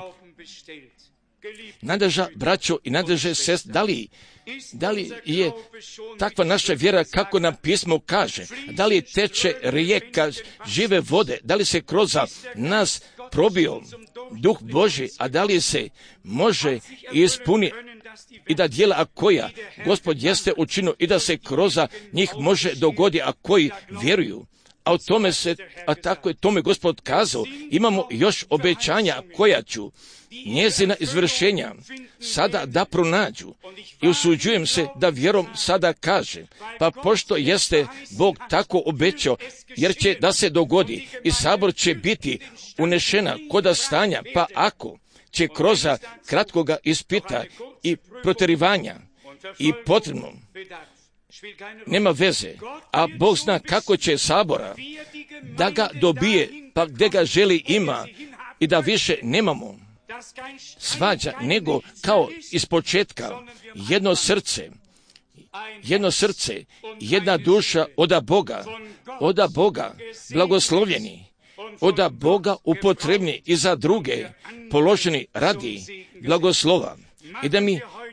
Nadeža braćo i nadeže sest, da li, da li je takva naša vjera kako nam pismo kaže, da li teče rijeka žive vode, da li se kroz nas probio Duh Božji, a da li se može ispuni i da djela koja Gospod jeste učinio i da se kroz njih može dogodi, a koji vjeruju. A o tome se, a tako je tome Gospod kazao, imamo još obećanja koja ću njezina izvršenja sada da pronađu i usuđujem se da vjerom sada kaže, pa pošto jeste Bog tako obećao, jer će da se dogodi i sabor će biti unešena koda stanja, pa ako će kroz kratkoga ispita i proterivanja i potrebno, nema veze, a Bog zna kako će sabora da ga dobije, pa gdje ga želi ima i da više nemamo svađa, nego kao iz početka jedno srce, jedno srce, jedna duša oda Boga, oda Boga blagoslovljeni, oda Boga upotrebni i za druge položeni radi blagoslova. I da mi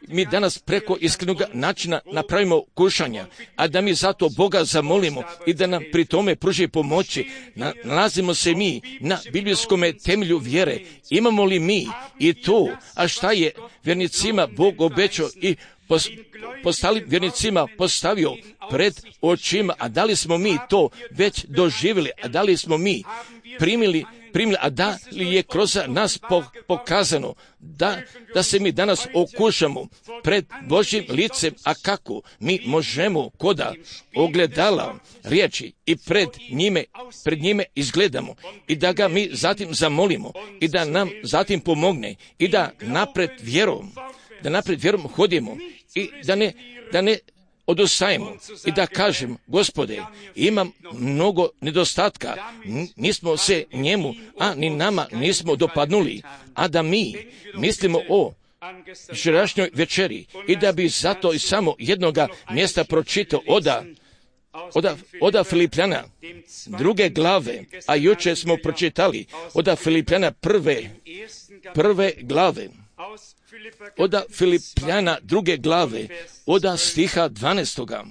mi danas preko iskrenog načina napravimo kušanja, a da mi zato Boga zamolimo i da nam pri tome pruži pomoći. Nalazimo se mi na biblijskom temelju vjere. Imamo li mi i to, a šta je vjernicima Bog obećao i postali vjernicima postavio pred očima, a da li smo mi to već doživjeli, a da li smo mi primili, primili a da li je kroz nas pokazano da, da se mi danas okušamo pred Božjim licem, a kako mi možemo koda ogledala riječi i pred njime, pred njime izgledamo i da ga mi zatim zamolimo i da nam zatim pomogne i da napred vjerom, da napred vjerom hodimo i da ne, da ne odustajemo i da kažem, Gospode, imam mnogo nedostatka, nismo se njemu, a ni nama nismo dopadnuli, a da mi mislimo o včerašnjoj večeri i da bi zato i samo jednoga mjesta pročitao oda Oda, oda Filipljana druge glave, a jučer smo pročitali oda Filipljana prve, prve glave. Oda Filipljana druge glave, oda stiha dvanaestoga.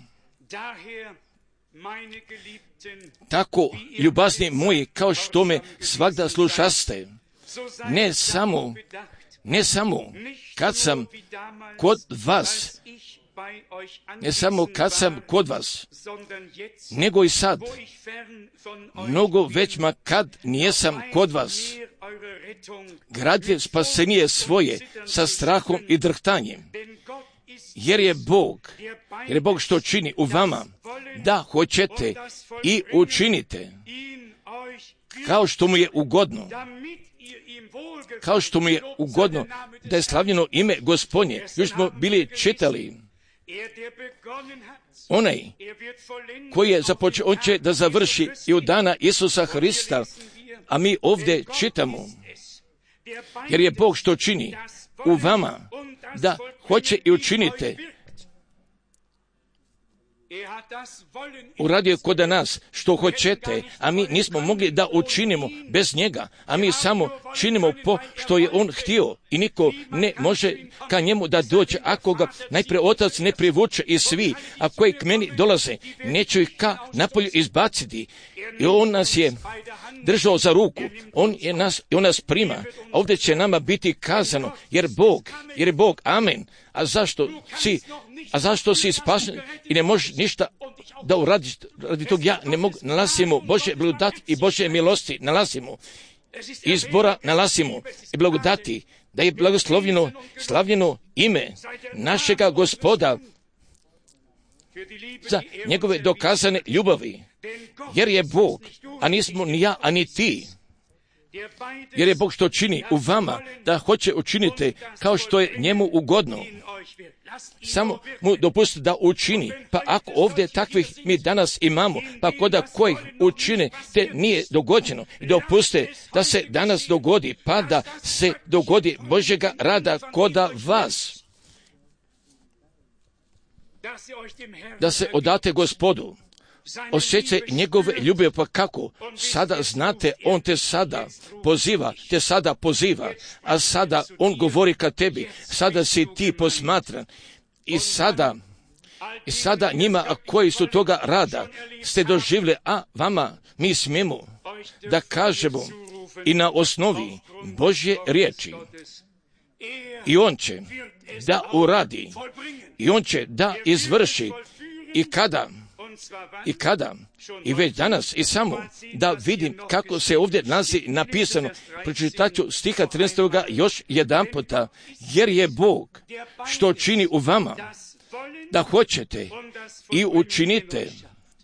Tako, ljubazni moji, kao što me svagda slušaste, ne samo, ne samo kad sam kod vas, ne samo kad sam kod vas, nego i sad, mnogo već ma kad nijesam kod vas, gradite spasenije svoje sa strahom i drhtanjem, jer je Bog, jer je Bog što čini u vama, da hoćete i učinite, kao što mu je ugodno, kao što mu je ugodno, da je slavljeno ime Gospodnje. Još smo bili čitali, onaj koji je započeo, on će da završi i u dana Isusa Hrista, a mi ovdje čitamo, jer je Bog što čini u vama, da hoće i učinite. Uradio kod nas što hoćete, a mi nismo mogli da učinimo bez njega, a mi samo činimo po što je on htio i niko ne može ka njemu da dođe ako ga najprije Otac ne privuče i svi, a koji k meni dolaze, neću ih ka napolju izbaciti. I on nas je držao za ruku, on je nas, on nas prima, a ovdje će nama biti kazano, jer Bog, jer je Bog, amen. A zašto si, a zašto si spašen i ne možeš ništa da uradiš radi tog, ja ne mogu, nalazimo Božje blagodati i Božje milosti, nalazimo izbora, nalazimo i blagodati, da je blagoslovljeno, slavljeno ime našega Gospoda za njegove dokazane ljubavi, jer je Bog, a nismo ni ja, a ni ti. Jer je Bog što čini u vama, da hoće učinite kao što je njemu ugodno. Samo mu dopustite da učini. Pa ako ovdje takvih mi danas imamo, pa koda kojih učine te nije dogođeno, dopuste da se danas dogodi, pa da se dogodi Božjega rada koda vas. Da se odate Gospodu, osjećaj njegove ljubavi, pa kako? Sada znate, on te sada poziva, te sada poziva, a sada on govori ka tebi, sada si ti posmatran i sada, i sada njima a koji su toga rada ste doživjeli, a vama mi smijemo da kažemo i na osnovi Božje riječi. I on će da uradi, i on će da izvrši, i kada, I kada, i već danas, i samo da vidim kako se ovdje nazi napisano, pročitat ću stiha trinaestog još jedan puta, jer je Bog što čini u vama, da hoćete i učinite.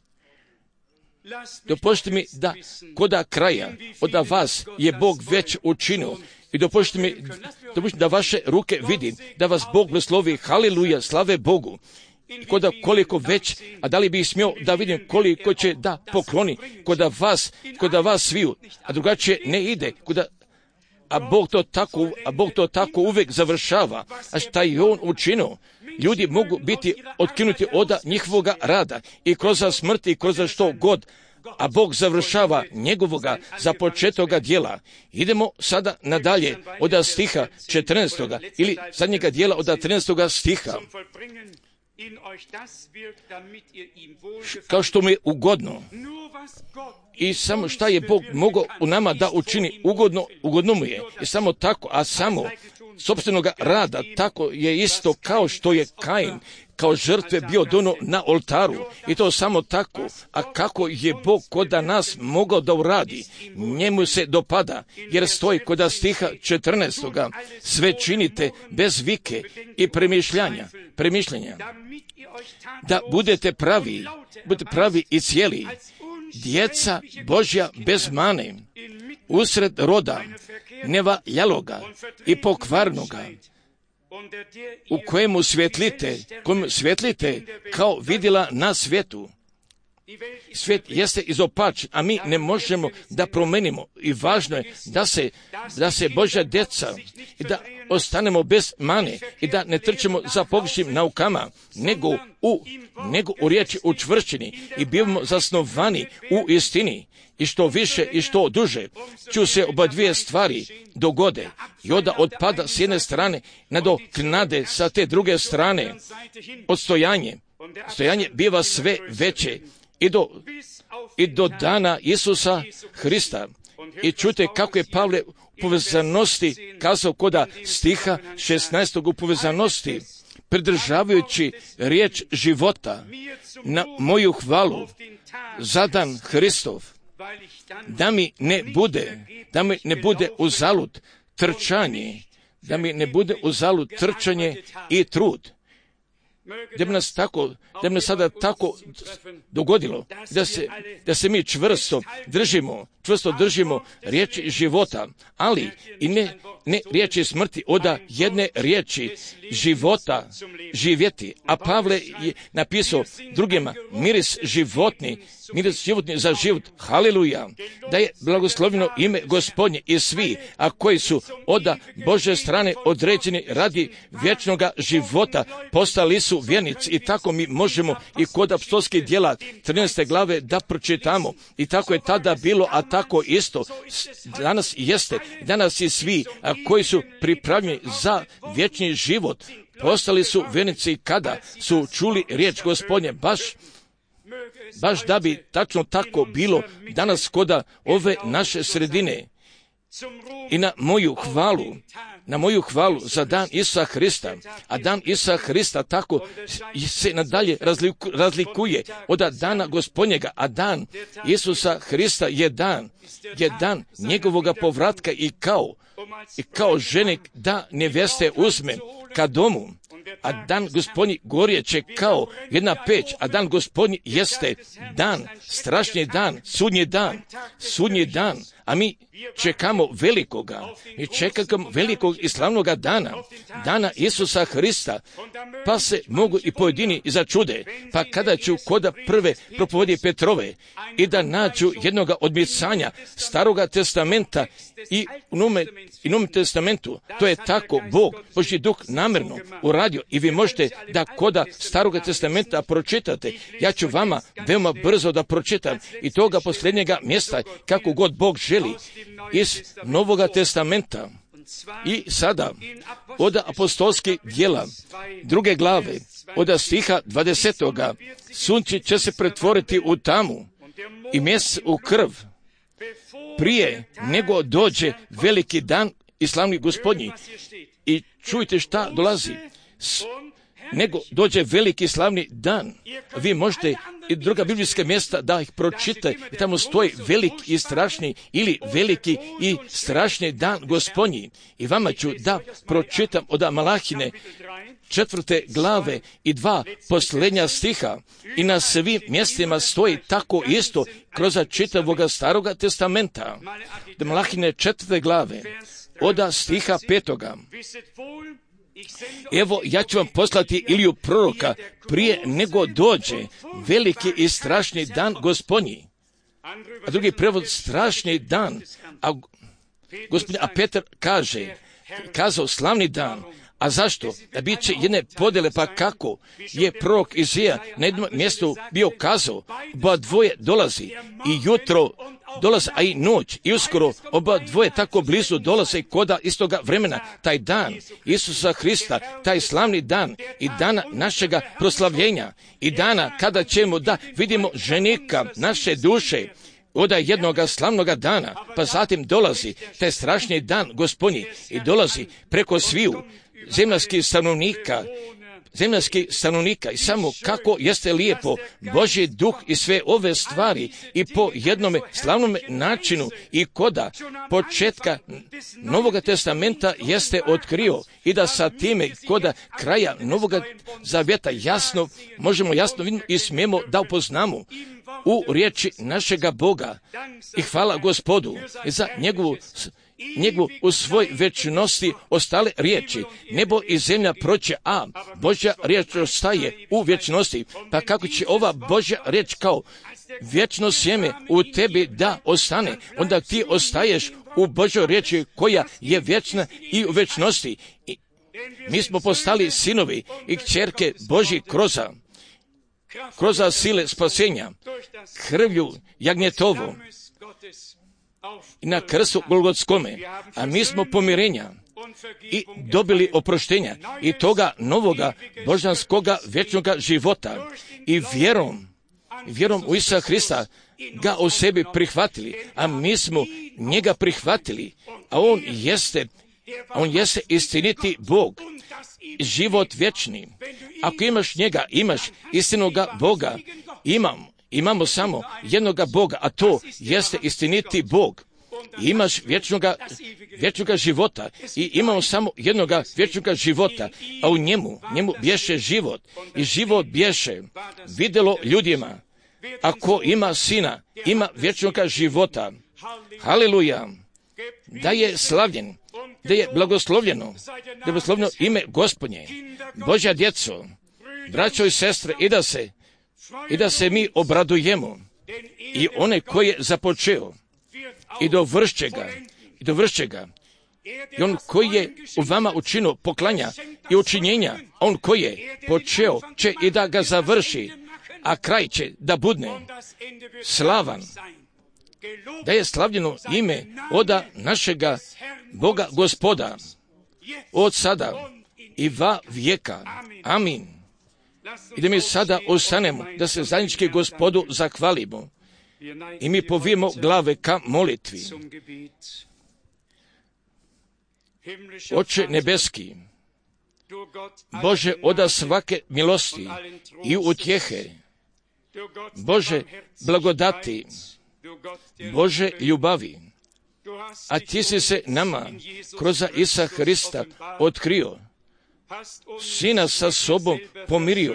Dopustite mi da koda kraja, od vas je Bog već učinio, i dopustite mi, dopustite da vaše ruke vidim, da vas Bog blagoslovi, haleluja, slave Bogu. Koda koliko već, a da li bih smio da vidim koliko će da pokloni koda vas, koda vas sviju, a drugačije ne ide, koda, a Bog to tako, a Bog to tako uvijek završava, a šta je on učinio, ljudi mogu biti otkinuti od njihovoga rada i kroz smrt i kroz što god, a Bog završava njegovoga započetoga djela. Idemo sada nadalje od stiha četrnaestoga ili zadnjega dijela od trinaestoga stiha. Kao što mu je ugodno. I samo šta je Bog mogao u nama da učini ugodno, ugodno mu je. I samo tako, a samo sopstvenoga rada, tako je isto kao što je Kain kao žrtve bio dono na oltaru. I to samo tako. A kako je Bog kod nas mogao da uradi? Njemu se dopada, jer stoji kod stiha četrnaestoga. Sve činite bez vike i premišljanja, premišljanja. Da budete pravi, budete pravi i cijeli. Djeca Božja bez mane, usred roda nevaljaloga i pokvarnoga, u kojemu svjetlite, kojemu svjetlite kao vidjela na svijetu. Svijet jeste izopačen, a mi ne možemo da promenimo. I važno je da se, da se Božja djeca i da ostanemo bez mane i da ne trčemo za pogrešnim naukama, nego u, nego u riječi učvršćeni i bivamo zasnovani u istini. I što više i što duže ću se oba dvije stvari dogode i onda otpada s jedne strane nadoknade sa te druge strane. Odstojanje, stojanje biva sve veće i do, i do dana Isusa Hrista. I čujte kako je Pavle u povezanosti kazao koda stiha šesnaestog u povezanosti, pridržavajući riječ života na moju hvalu zadan Hristov, da mi ne bude, da mi ne bude uzalud trčanje, da mi ne bude uzalud trčanje i trud. Da bi nas tako, da bi nas sada tako dogodilo, da se, da se mi čvrsto držimo, čvrsto držimo riječi života, ali i ne, ne riječi smrti, oda jedne riječi života živjeti. A Pavle je napisao drugima, miris životni, miris životni za život, haleluja, da je blagosloveno ime Gospodnje i svi, a koji su oda Božje strane određeni radi vječnoga života, postali su vjernici. I tako mi možemo i kod apostolskih djela trinaeste glave da pročitamo. I tako je tada bilo, a tako isto danas jeste. Danas i svi a koji su pripravljeni za vječni život postali su vjernici kada su čuli riječ Gospodnje, baš baš da bi tačno tako bilo danas koda ove naše sredine. I na moju hvalu, na moju hvalu za dan Isusa Hrista, a dan Isusa Hrista tako se nadalje razlikuje od dana Gospodnjega, a dan Isusa Hrista je dan, je dan njegovoga povratka i kao, i kao ženik da neveste uzme ka domu. A dan Gospodnji gorjeće kao jedna peć, a dan Gospodnji jeste dan, strašni dan, sudnji dan, sudnji dan, a mi čekamo velikoga, i čekamo velikog i slavnoga dana, dana Isusa Hrista, pa se mogu i pojedini začude, pa kada ću koda prve propovedi Petrove i da nađu jednoga odmicanja Staroga testamenta i u Nome, i Novom testamentu, to je tako Bog, Božji duh namjerno uradio i vi možete da koda Staroga testamenta pročitate. Ja ću vama veoma brzo da pročitam i toga posljednjega mjesta kako god Bog želi iz Novoga testamenta. I sada od apostolskih djela druge glave od stiha dvadesetoga sunce će se pretvoriti u tamu i mjesec u krv prije nego dođe veliki dan i slavni Gospodnji. I čujte šta dolazi. S, nego dođe veliki slavni dan. Vi možete i druga biblijska mjesta da ih pročitate. I tamo stoji veliki i strašni ili veliki i strašni dan Gospodnji. I vama ću da pročitam od Malahine četvrte glave i dva posljednja stiha. I na svim mjestima stoji tako isto kroz čitavoga Staroga testamenta. Od Malahine četvrte glave od stiha petoga. Evo, ja ću vam poslati Iliju proroka prije nego dođe veliki i strašni dan Gospodnji. A drugi prevod, strašni dan. A, gospodin, a Petar kaže, kazao slavni dan, A zašto? Da bit će jedne podjele, pa kako je prorok Izija na jednom mjestu bio kazao, oba dvoje dolazi i jutro dolaze, a i noć, i uskoro oba dvoje tako blizu dolaze koda istoga vremena. Taj dan Isusa Hrista, taj slavni dan i dana našega proslavljenja i dana kada ćemo da vidimo ženika naše duše, oda jednoga slavnoga dana, pa zatim dolazi taj strašni dan Gospodnji i dolazi preko sviju zemljskih stanovnika, zemljskih stanovnika i samo kako jeste lijepo Božji duh i sve ove stvari i po jednome slavnome načinu i koda početka Novoga testamenta jeste otkrio i da sa time koda kraja Novoga zavjeta jasno, možemo jasno vidjeti i smijemo da upoznamo u riječi našega Boga. I hvala Gospodu za njegovu njegu u svoj večnosti ostale riječi. Nebo i zemlja proće, a Božja riječ ostaje u vječnosti. Pa kako će ova Božja riječ kao vječno sjeme u tebi da ostane, onda ti ostaješ u Božjoj riječi koja je vječna i u vječnosti. I mi smo postali sinovi i kćerke Božji kroza, kroza sile spasenja, krvlju jagnjetovu i na krstu Golgotskome, a mi smo pomirenja i dobili oproštenja i toga novoga božanskoga vječnoga života i vjerom, vjerom u Isusa Hrista ga u sebi prihvatili, a mi smo njega prihvatili, a on jeste, on jeste istiniti Bog, život vječni. Ako imaš njega, imaš istinoga Boga. Imam, imamo samo jednoga Boga, a to jeste istiniti Bog. I imaš vječnoga, vječnoga života i imamo samo jednoga vječnoga života, a u njemu, njemu bješe život i život bješe vidjelo ljudima. Ako ima sina, ima vječnoga života. Haleluja! Da je slavljen, da je blagoslovljeno, da je blagoslovljeno ime Gospodnje, Božja djeco, braćo i sestre, i da se, i da se mi obradujemo i one koje započeo i dovršće ga, i dovršće ga. I on koji je u vama učinio poklanja i učinjenja, on koji je počeo će i da ga završi, a kraj će da budne slavan. Da je slavljeno ime oda našega Boga Gospoda, od sada i va vijeka. Amin. I da mi sada ostanemo, da se zajednički Gospodu zahvalimo. I mi povijemo glave ka molitvi. Oče nebeski, Bože oda svake milosti i utjehe, Bože blagodati, Bože ljubavi, a ti si se nama kroz Isusa Hrista otkrio, si nas sa sobom pomirio,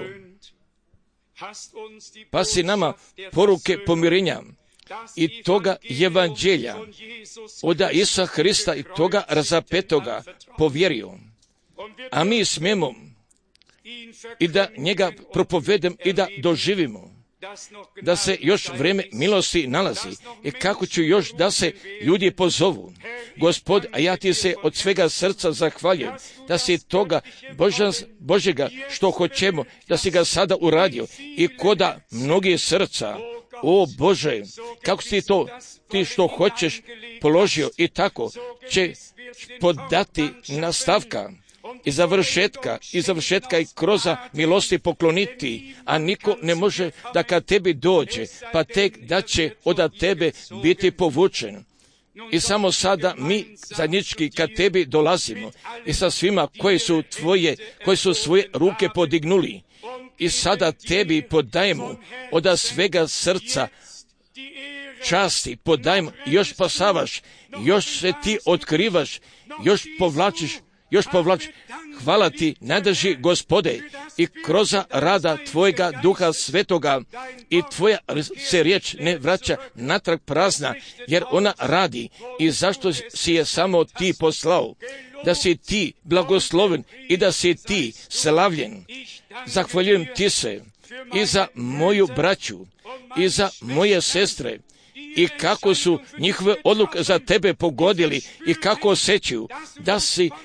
pa si nama poruke pomirenja i toga evanđelja od Isusa Hrista i toga razapetoga povjerio. A mi smijemo i da njega propovedem i da doživimo, da se još vrijeme milosti nalazi i kako ću još da se ljudi pozovu. Gospod, a ja ti se od svega srca zahvaljujem da si toga Božans, Božega što hoćemo, da si ga sada uradio i koda mnogi srca. O Bože, kako si to ti što hoćeš položio i tako će podati nastavka i završetka, i završetka i kroza milosti pokloniti, a niko ne može da kad tebi dođe, pa tek da će od tebe biti povučen. I samo sada mi zajednički kad tebi dolazimo i sa svima koji su tvoje, koji su svoje ruke podignuli i sada tebi podajemo od svega srca časti, podajemo, još spasavaš, još se ti otkrivaš, još povlačiš, još povlačiš. Hvala ti, najdrži Gospode, i kroz rada tvojega Duha Svetoga i tvoja se riječ ne vraća natrag prazna, jer ona radi i zašto si je samo ti poslao, da si ti blagosloven i da si ti slavljen. Zahvaljujem ti se i za moju braću i za moje sestre i kako su njihove odluke za tebe pogodili i kako osjećaju da si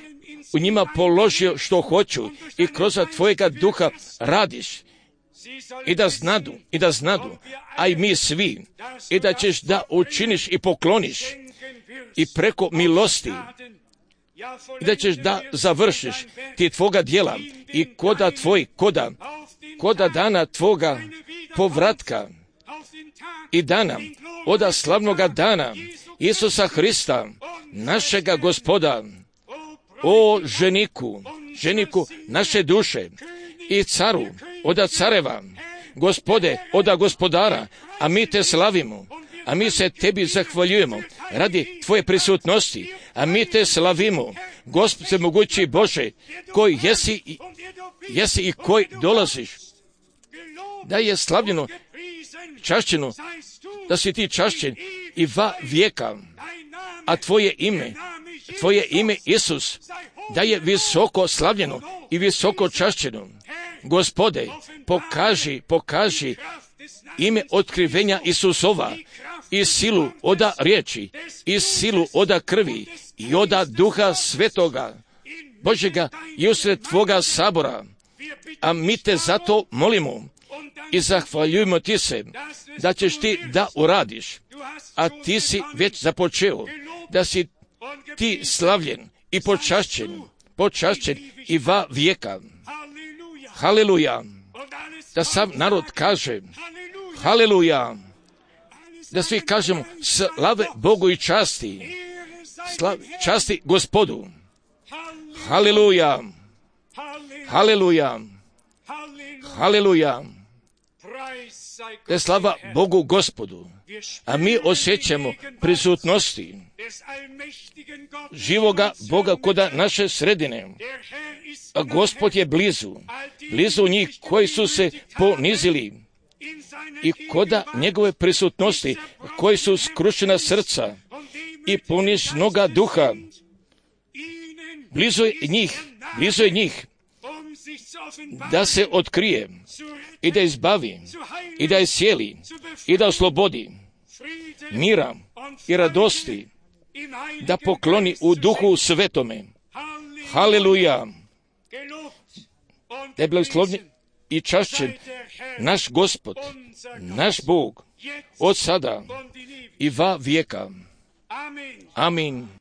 u njima položio što hoću i kroz tvojega duha radiš. I da znadu, i da znadu, a i mi svi, i da ćeš da učiniš i pokloniš i preko milosti, i da ćeš da završiš ti tvoga djela i koda tvoj, koda, koda dana tvoga povratka i dana, oda slavnoga dana Isusa Hrista, našega Gospoda, o ženiku, ženiku naše duše i caru, oda careva, Gospode, oda gospodara, a mi te slavimo, a mi se tebi zahvaljujemo radi tvoje prisutnosti, a mi te slavimo, Gospode mogući Bože, koji jesi i, jesi i koji dolaziš, da je slavljeno, čašćeno, da si ti čašćen i va vijeka, a tvoje ime, tvoje ime Isus, da je visoko slavljeno i visoko čašćeno. Gospode, pokaži, pokaži ime otkrivenja Isusova i silu oda riječi, i silu oda krvi, i oda Duha Svetoga, Božega i usred tvoga sabora. A mi te zato molimo i zahvaljujemo ti se, da ćeš ti da uradiš, a ti si već započeo, da si ti slavljen i počašćen, počašćen i va vijeka. Haleluja. Da sam narod kaže haleluja. Da svi kažemo slave Bogu i časti. Slav, časti Gospodu. Haleluja. Haleluja. Haleluja. Da slava Bogu Gospodu. A mi osjećamo prisutnosti živoga Boga koda naše sredine. A Gospod je blizu, blizu njih koji su se ponizili i koda njegove prisutnosti, koji su skrušena srca i ponižnoga duha. Blizu je njih, blizu je njih, da se otkrije i da izbavi i da iscijeli i da oslobodi mira i radosti, da pokloni u Duhu Svetome. Haleluja. Da je blagoslovljen i čašćen naš Gospod, naš Bog, od sada i va vijeka. Amin.